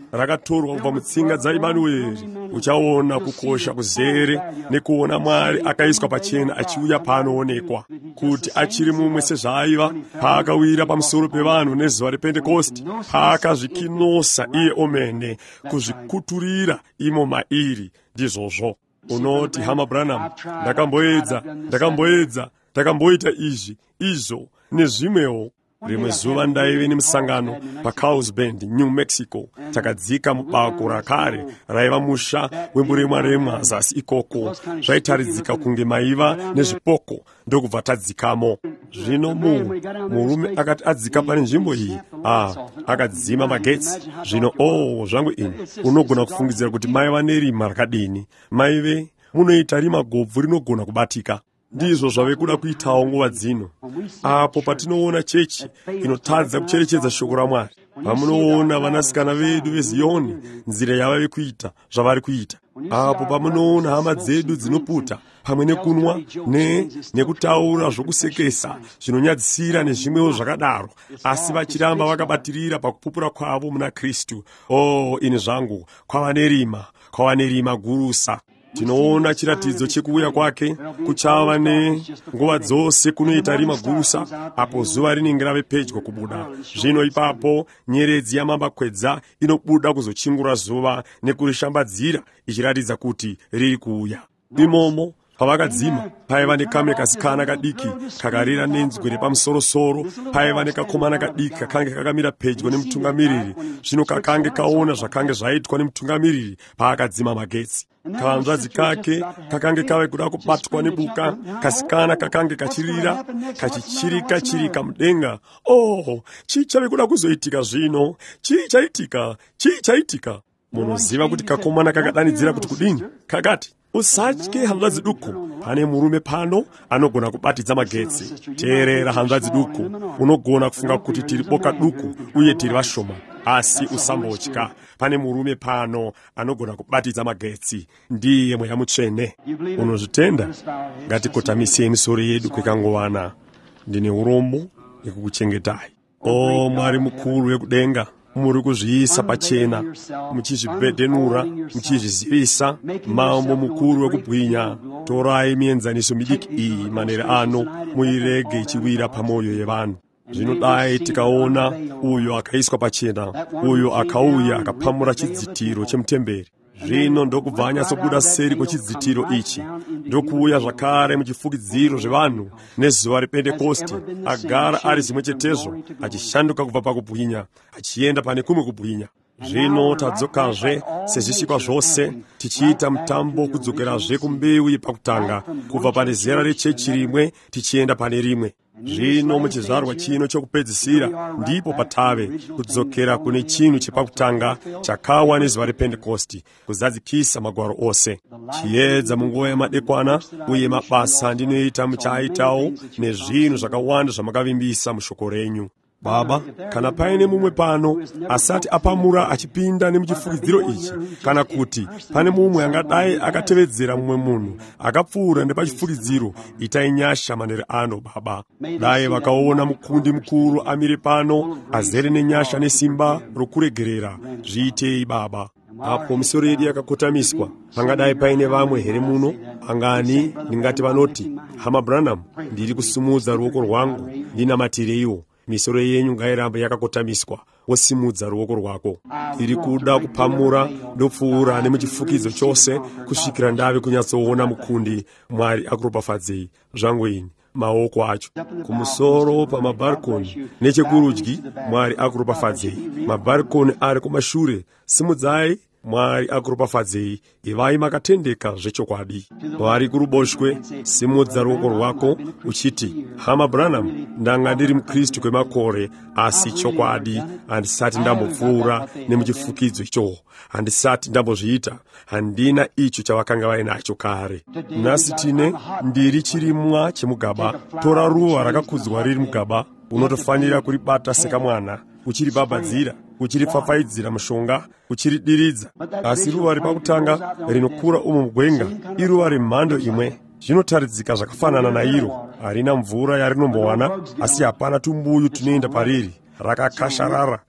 rakatorwa kubva mutsinga dzaImanueri, uchaona kukosha kuzere nekuona Mwari akaiswa pachena achiuya paanoonekwa, kuti achiri mumwe sezvaaiva paakawira pamusoro pevanhu nezuva rePentekosti, paakazvikinosa iye omene kuzvikuturira imo mairi. Ndizvozvo unoti, hama Branham, ndakamboedza ndakamboedza ndakamboita izvi izvo nezvimwewo. Rimwe zuva ndaive nemusangano paCarlsbad, New Mexico. Takadzika mubako rakare raiva musha wemburemwaremwa zasi ikoko. Zvaitaridzika kunge maiva nezvipoko, ndokubva tadzikamo. Zvino mu murume akati adzika pane nzvimbo iyi, ah, akadzima magetsi. Zvino oh, zvangu ini, unogona kufungidzira kuti maiva nerima rakadini. Maive munoita rima gobvu rinogona kubatika. Ndizvo zvave kuda kuitawo nguva dzino, apo patinoona chechi inotadza kucherechedza shoko raMwari. Pamunoona vanasikana vedu veZioni nzira yavave kuita zvavari kuita, apo pamunoona hama dzedu dzinoputa pamwe nekunwa ne nekutaura zvokusekesa zvinonyadzisira nezvimwewo zvakadaro, asi vachiramba vakabatirira pakupupura kwavo muna Kristu. Oh, ini zvangu, kwava nerima, kwava nerima gurusa. Tinoona chiratidzo chekuuya kwake kuchava nenguva dzose kunoita rima gurusa, apo zuva rinenge rave pedyo kubuda. Zvino ipapo nyeredzi yamambakwedza inobuda kuzochingura zuva nekurishambadzira, ichiratidza kuti riri kuuya. Imomo pavakadzima paiva nekamwe kasikana kadiki kakarira nenzwi repamusoro-soro. Paiva nekakomana kadiki kakange kakamira pedyo nemutungamiriri. Zvino kakange kaona zvakange zvaitwa nemutungamiriri paakadzima magetsi. Kavanzvadzi kake kakange kave kuda kubatwa nebuka. Kasikana kakange kachirira kachichirika chirika mudenga. Oh, chii chave kuda kuzoitika zvino? Chii chaitika? Chii chaitika? Munoziva kuti kakomana kakadanidzira kuti kudini? Kakati, usatye hanzvadzi duku, pane murume pano anogona kubatidza magetsi. Teerera hanzvadzi duku, unogona kufunga kuti tiri boka duku uye tiri vashoma, asi usambotya. Pane murume pano anogona kubatidza magetsi, ndiye Mweya Mutsvene. Unozvitenda? Ngatikotamisiei misoro yedu kwekangovana. Ndine urombo nekukuchengetai. O Mwari mukuru wekudenga, muri kuzviisa pachena, muchizvibhedhenura, muchizvizivisa, mambo mukuru wekubwinya. Torai mienzaniso midiki iyi manere ano, muirege ichiwira pamwoyo yevanhu. Zvinodai tikaona uyo akaiswa pachena, uyo akauya akapamura chidzitiro chemutemberi. Zvino ndokubva anyatsobuda seri kwechidzitiro ichi, ndokuuya zvakare muchifukidziro zvevanhu nezuva rePentekosti, agara ari zvimwe chetezvo, achishanduka kubva pakubwinya achienda pane kumwe kubwinya. Zvino tadzokazve sezvisikwa zvose, tichiita mutambo kudzokerazve kumbeu yepakutanga, kubva pane zera rechechi rimwe tichienda pane rimwe. Zvino muchizvarwa chino chokupedzisira ndipo patave kudzokera kune chinhu chepakutanga chakawa nezuva rePentekosti, kuzadzikisa magwaro ose. Chiedza munguva yamadekwana, uye mabasa ndinoita muchaaitawo nezvinhu zvakawanda zvamakavimbisa mushoko renyu. Baba, kana paine mumwe pano asati apamura achipinda nemuchifukidziro ichi, kana kuti pane mumwe angadai akatevedzera mumwe munhu akapfuura nepachifukidziro, itai nyasha manere ano Baba. Dai vakaona mukundi mukuru amire pano azere nenyasha nesimba rokuregerera, zviitei Baba. Apo misoro yedu yakakotamiswa, pangadai paine vamwe here muno angani ndingati vanoti, hama Branham, ndiri kusumudza ruoko rwangu ndinamatireiwo. Misoro yenyu ngairamba yakakotamiswa, wosimudza ruoko rwako. Tiri kuda kupamura ndopfuura nemuchifukidzo chose kusvikira ndave kunyatsoona mukundi. Mwari akuropafadzei zvangu ini maoko acho kumusoro pamabarikoni nechekurudyi. Mwari akuropafadzei. Mabarikoni ari kumashure, simudzai. Mwari akuropafadzei. Ivai makatendeka zvechokwadi. Vari kuruboshwe, simudza ruoko rwako uchiti, hama Branham, ndanga ndiri mukristu kwemakore, asi chokwadi handisati ndambopfuura nemuchifukidzo icho, handisati ndambozviita, handina icho chavakanga vainacho kare. Nhasi tine ndiri chirimwa chemugaba. Tora ruva rakakudzwa riri mugaba, unotofanira kuribata sekamwana, uchiribabhadzira, uchiripfapfaidzira mushonga, uchiridiridza. Asi ruva repakutanga rinokura umo mugwenga, iruva remhando imwe. Zvinotaridzika zvakafanana nairo, harina mvura yarinombowana, asi hapana tumbuyu tunoenda pariri, rakakasharara,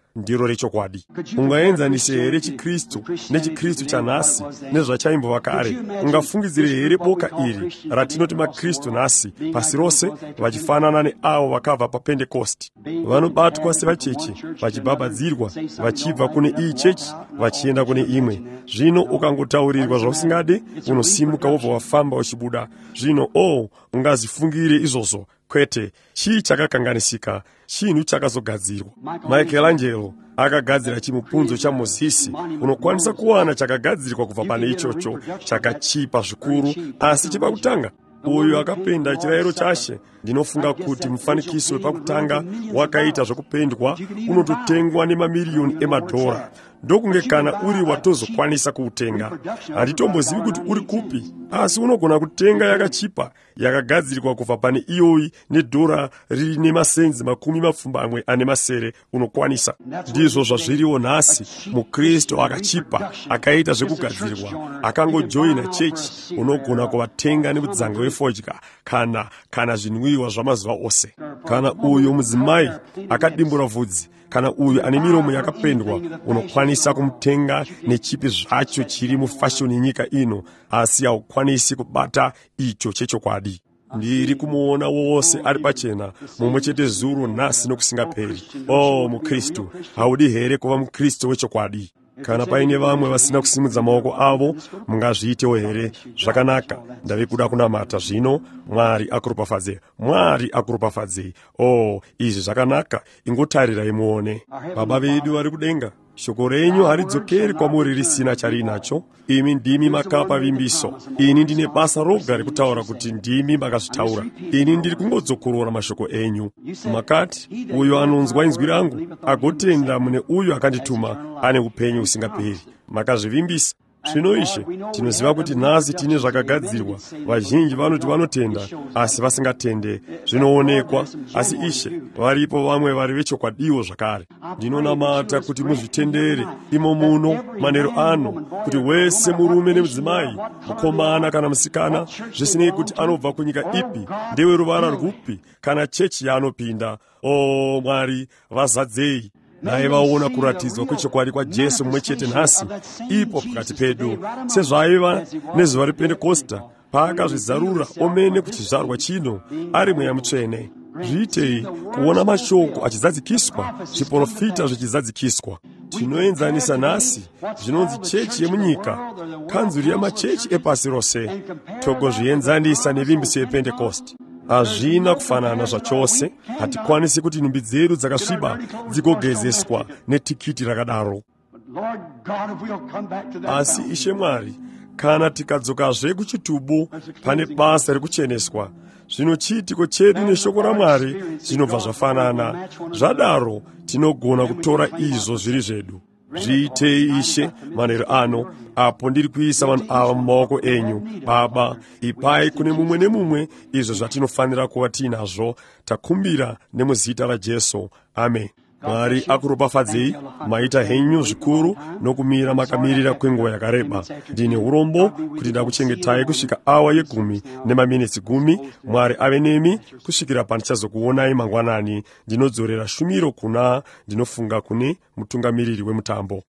ndiro rechokwadi. Ungaenzanise here chiKristu nechiKristu chanhasi nezvachaimbo kare? Ungafungidzire here boka iri ratinoti maKristu nhasi pasi rose vachifanana neavo vakabva paPentekosti? Vanobatwa sevachechi, vachibhabhadzirwa, vachibva kune iyi chechi vachienda kune imwe. Zvino ukangotaurirwa zvausingade, unosimuka wobva wafamba uchibuda. Zvino oh, ungazifungire izvozvo. Kwete, chii chakakanganisika, chinhu chakazogadzirwa. Michelangelo akagadzira chimupunzo chaMozisi. Unokwanisa kuwana chakagadzirwa kubva pane ichocho, chakachipa zvikuru, asi chepakutanga uyu akapenda chirayiro chashe. Ndinofunga kuti mufanikiso wepakutanga wakaita zvokupendwa unototengwa nemamiliyoni emadhora. Ndokunge kana uri watozokwanisa kuutenga. Handitombozivi kuti uri kupi, asi unogona kutenga yakachipa, yakagadzirwa kubva pane iyoyi nedhora riri nemasenzi makumi mapfumbamwe ane masere. Unokwanisa. Ndizvo zvazviriwo nhasi. muKristu akachipa, akaita zvekugadzirwa, akangojoina chechi. Unogona kuvatenga nemudzanga wefodya kana kana zvinwiwa zvamazuva ose. Kana uyu mudzimai akadimbura vhudzi, kana uyu ane miromo yakapendwa, unokwanisa kumutenga nechipi zvacho chiri mufashoni nyika ino, asi haukwanisi kubata icho chechokwadi. Ndiri kumuona wose ari pachena, mumwe chete zuro nhasi nokusingaperi. Oh, muKristu, haudi here kuva muKristu wechokwadi? Kana paine vamwe vasina kusimudza maoko avo, mungazviitewo here? Zvakanaka, ndave kuda kunamata zvino. Mwari akuropafadze, Mwari akuropafadze. Oh, izvi zvakanaka, ingotarirai muone. Baba vedu vari kudenga, shoko renyu haridzokeri kwamuri risina charinacho. Imi ndimi makapa vimbiso. Ini ndine basa roga rekutaura kuti ndimi makazvitaura. Ini ndiri kungodzokorora mashoko enyu. Makati, uyo anonzwa inzwi rangu agotenda mune uyo akandituma ane upenyu usingaperi. Makazvivimbisa. Zvino ishe, tinoziva kuti nhasi tine zvakagadzirwa. Vazhinji vanoti vanotenda, asi vasingatende. Zvinoonekwa, asi ishe, varipo vamwe vari vechokwadiwo zvakare. Ndinonamata kuti muzvitendere imo muno manheru ano, kuti wese murume nemudzimai, mukomana kana musikana, zvisinei kuti anobva kunyika ipi, ndewe ruvara rwupi, kana chechi yaanopinda. O Mwari, vazadzei. Naye vaona kuratidzwa kwechokwadi kwaJesu mumwe chete nhasi ipo pakati pedu, sezvaiva nezuva rePentekosta paakazvizarura omene kuchizvarwa chino ari mweya mutsvene. Zviitei kuona mashoko achidzadzikiswa, zviprofita zvichidzadzikiswa. Tinoenzanisa nhasi zvinonzi chechi yemunyika, kanzuri yamachechi epasi rose, togozvienzanisa nevimbiso yePentekosti. Hazvina kufanana zvachose. Hatikwanisi kuti nhumbi dzedu dzakasviba dzigogezeswa netikiti rakadaro. Asi Ishe Mwari, kana tikadzokazve kuchitubu pane basa rekucheneswa, zvino chiitiko chedu neshoko raMwari zvinobva zvafanana. Zvadaro tinogona kutora izvo zviri zvedu. Zviitei Ishe manheru ano, apo ndiri kuisa vanhu ava mumaoko enyu. Baba, ipai kune mumwe nemumwe izvo zvatinofanira kuva tiinazvo. Takumbira nemuzita raJesu. Amen. Mwari akuropafadzei. Maita henyu zvikuru nokumira makamirira kwenguva yakareba. Ndine urombo kuti ndakuchengetai kusvika awa yegumi nemaminitsi gumi. Mwari ave nemi kusvikira pandichazokuonai mangwanani. Ndinodzorera shumiro kuna, ndinofunga kune mutungamiriri wemutambo.